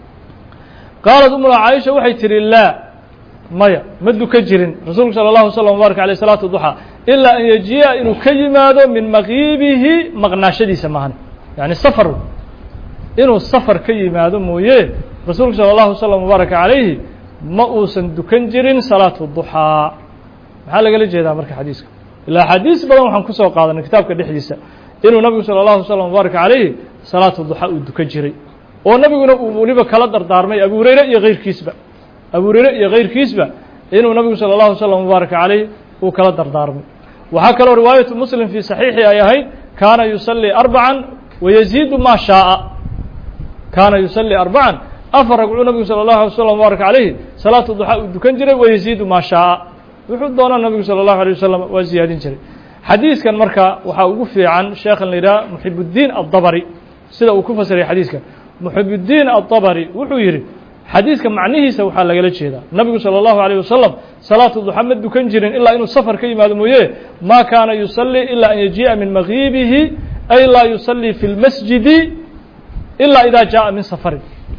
Speaker 1: قالت أم عائشة وحي تري الله مايا مد كجرين رسولك صلى الله عليه وسلم وبارك عليه صلاة الضحى إلا أن يجيء إنه كيماده من مغيبه مغناشدي سماهن يعني السفر إنه السفر كيماده مويه رسولك صلى الله عليه وسلم وبارك عليه ما أوسن دكنجرين صلاة الضحى محل قال لي هذا مرك حديثك إلا حديث بدل وحن كسر قاضي كتاب كده حديثه إنه النبي صلى الله عليه وسلم وبارك عليه صلاة الضحى ودكنجري والنبي يقول وليبا كلا دردارمي أبو هريرة غير كيسبة أبو هريرة غير كيسبة إنه النبي صلى الله عليه وسلم وبارك عليه وكلا دردارمي وحكى له رواية مسلم في صحيحه أيهين كان يصلي أربعا ويزيد ما شاء كان يصلي أربعا أفرق النبي صلى الله عليه وسلم وبارك عليه صلاة الضحى ودكنجري ويزيد ما شاء وحد دون النبي صلى الله عليه وسلم وزياد جري حديث كان مركا وحوقفي عن شيخ النداء محب الدين الضبري سيدا وكفسر حديث كان محب الدين الطبري وحيري حديث كان معنيه سوحا لقلت هذا النبي صلى الله عليه وسلم صلاة الضحى مد كنجر إلا إنه السفر كيما دمويه ما كان يصلي إلا أن يجيء من مغيبه أي لا يصلي في المسجد إلا إذا جاء من سفر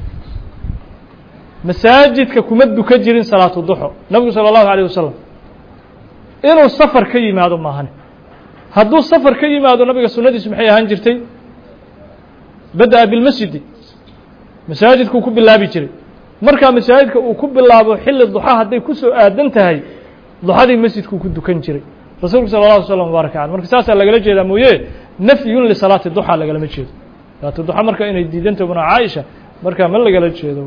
Speaker 1: مساجد كمد كنجر صلاة الضحى النبي صلى الله عليه وسلم إنه السفر كيما دمهن هدو السفر كيما دو النبي سنة سمحية هنجرتي بدأ بالمسجد مساجدك وكب الله بيجري مركا مساجدك وكب الله بحل الضحى هدي كسو آدنتهاي ضحى دي مسجدك وكد كنجري رسولك صلى الله عليه وسلم وبارك عليه مركا ساسا لقى لجيدا مويه نفي لصلاة الضحى لقى لمجيد صلاة الضحى مركا إنه ديدنت ابن عائشة مركا من لقى لجيدا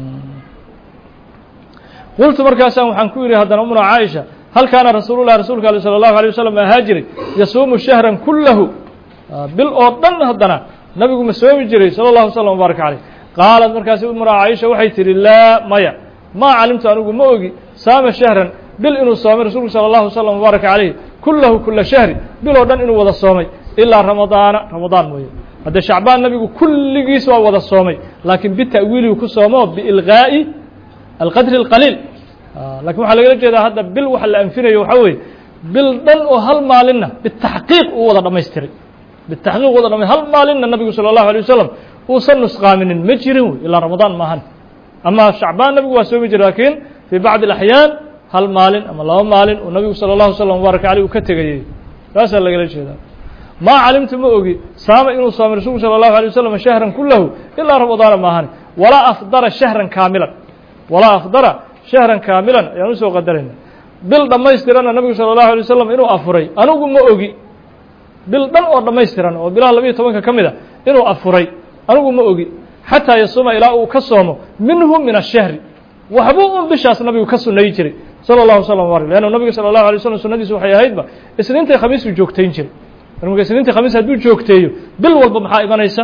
Speaker 1: قلت مركا سام حنكوري هذا أمنا عائشة هل كان رسول الله رسولك صلى الله عليه وسلم هاجري يصوم شهرا كله بالأردن هدنا نبي مسوي جري صلى الله عليه وسلم وبارك عليه قالت مركز أمنا عائشة وحي تري لا مايا ما علمت أنه ما أوجي صام شهرا بل إنه صام رسول صلى الله عليه وسلم وبارك عليه كله كل شهر بلو دان إنه وذا الصومي إلا رمضان رمضان مويه هذا شعبان النبي كل جيس وذا الصومي لكن بالتأويل وكسومه بإلغاء القدر القليل آه لكن وحلا قلت هذا بل وحلا أنفنا يوحوي بل دان وهل مالنا بالتحقيق وذا ما يستري بالتحقيق وذا ما هل مالنا النبي صلى الله عليه وسلم وصل نسقى من المجرم إلى رمضان ما هن أما شعبان النبي وسومي لكن في بعض الأحيان هل مالن أما الله مالن والنبي صلى الله عليه وسلم وبارك عليه وكتجيه راس الله قال شيء ما علمت ما أوجي صام إنه صام رسول صلى الله عليه وسلم شهرا كله إلا رمضان ما هن ولا أفضل شهرا كاملا ولا أفضل شهرا كاملا يعني سو قدرنا بل لما يسترنا النبي صلى الله عليه وسلم إنه أفري أنا أقول ما أوجي بل دم أو لما يسترنا وبلا لبيه تمانك كملا إنه أفري أنا أقول ما أوجي حتى يصوم إلى وكسومه منهم من الشهر وحبوهم بشاس النبي وكسر نيجري صلى الله عليه وسلم وبارك لأنه النبي صلى الله عليه وسلم سنة سوحي هيدبا إسنين خميس وجوكتين جري لأنه إسنين خميس هدو جوكتيو بل والبا محا إيمانيسا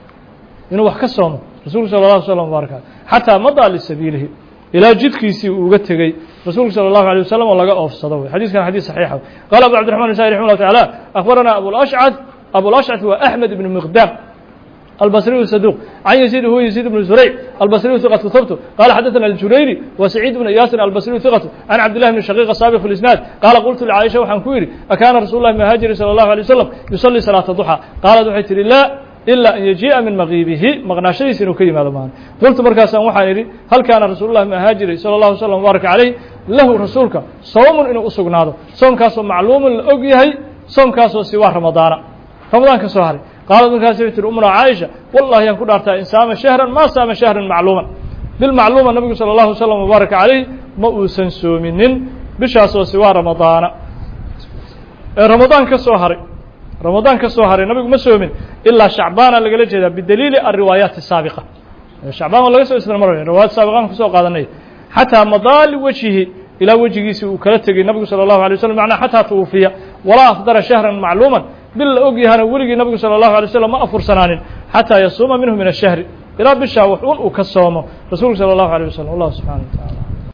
Speaker 1: إنه وحكسومه رسول صلى الله عليه وسلم وبارك حتى مضى لسبيله إلى جد كيسي وقتغي رسول صلى الله عليه وسلم والله أفسده حديث كان حديث صحيح قال أبو عبد الرحمن النسائي رحمه الله تعالى أخبرنا أبو الأشعث أبو الأشعث هو أحمد بن مقدام البصري الصدوق عن يزيد هو يزيد بن زريع البصري ثقة ثبته قال حدثنا الجريري وسعيد بن إياس البصري ثقة عن عبد الله بن شقيق السابق في الإسناد قال قلت لعائشة وحنكويري أكان رسول الله المهاجر صلى الله عليه وسلم يصلي صلاة الضحى قال دحيت لله إلا أن يجيء من مغيبه مغناشي سنوكي ماذا مان قلت مركزا وحنيري هل كان رسول الله المهاجر صلى الله عليه وسلم وبارك عليه له رسولك صوم إنه أسقناده صوم كاسو معلوم الأقيهي صوم كاسو سوى رمضان رمضان كسوهري قالت مركاسة الأمنا عائشة والله ينكون أرتا إن سام شهرا ما سام شهرا معلوما بالمعلومة النبي صلى الله عليه وسلم وبارك عليه مؤسن سومنين بشاسو سوى رمضان رمضان كسوهري رمضان كسوهري النبي مسومن إلا شعبان اللي قال جدا بدليل الروايات السابقة شعبان ولا يسوي إسلام مرة الروايات السابقة كسو قادني حتى مضال وجهه إلى وجهه وكلته النبي صلى الله عليه وسلم معناه حتى توفي ولا أفضل شهرا معلوما بالأوجه أنا ولقي النبي صلى الله عليه وسلم ما أفر سنان حتى يصوم منه من الشهر إلى بالشهر وكسومه رسول صلى الله عليه وسلم الله سبحانه وتعالى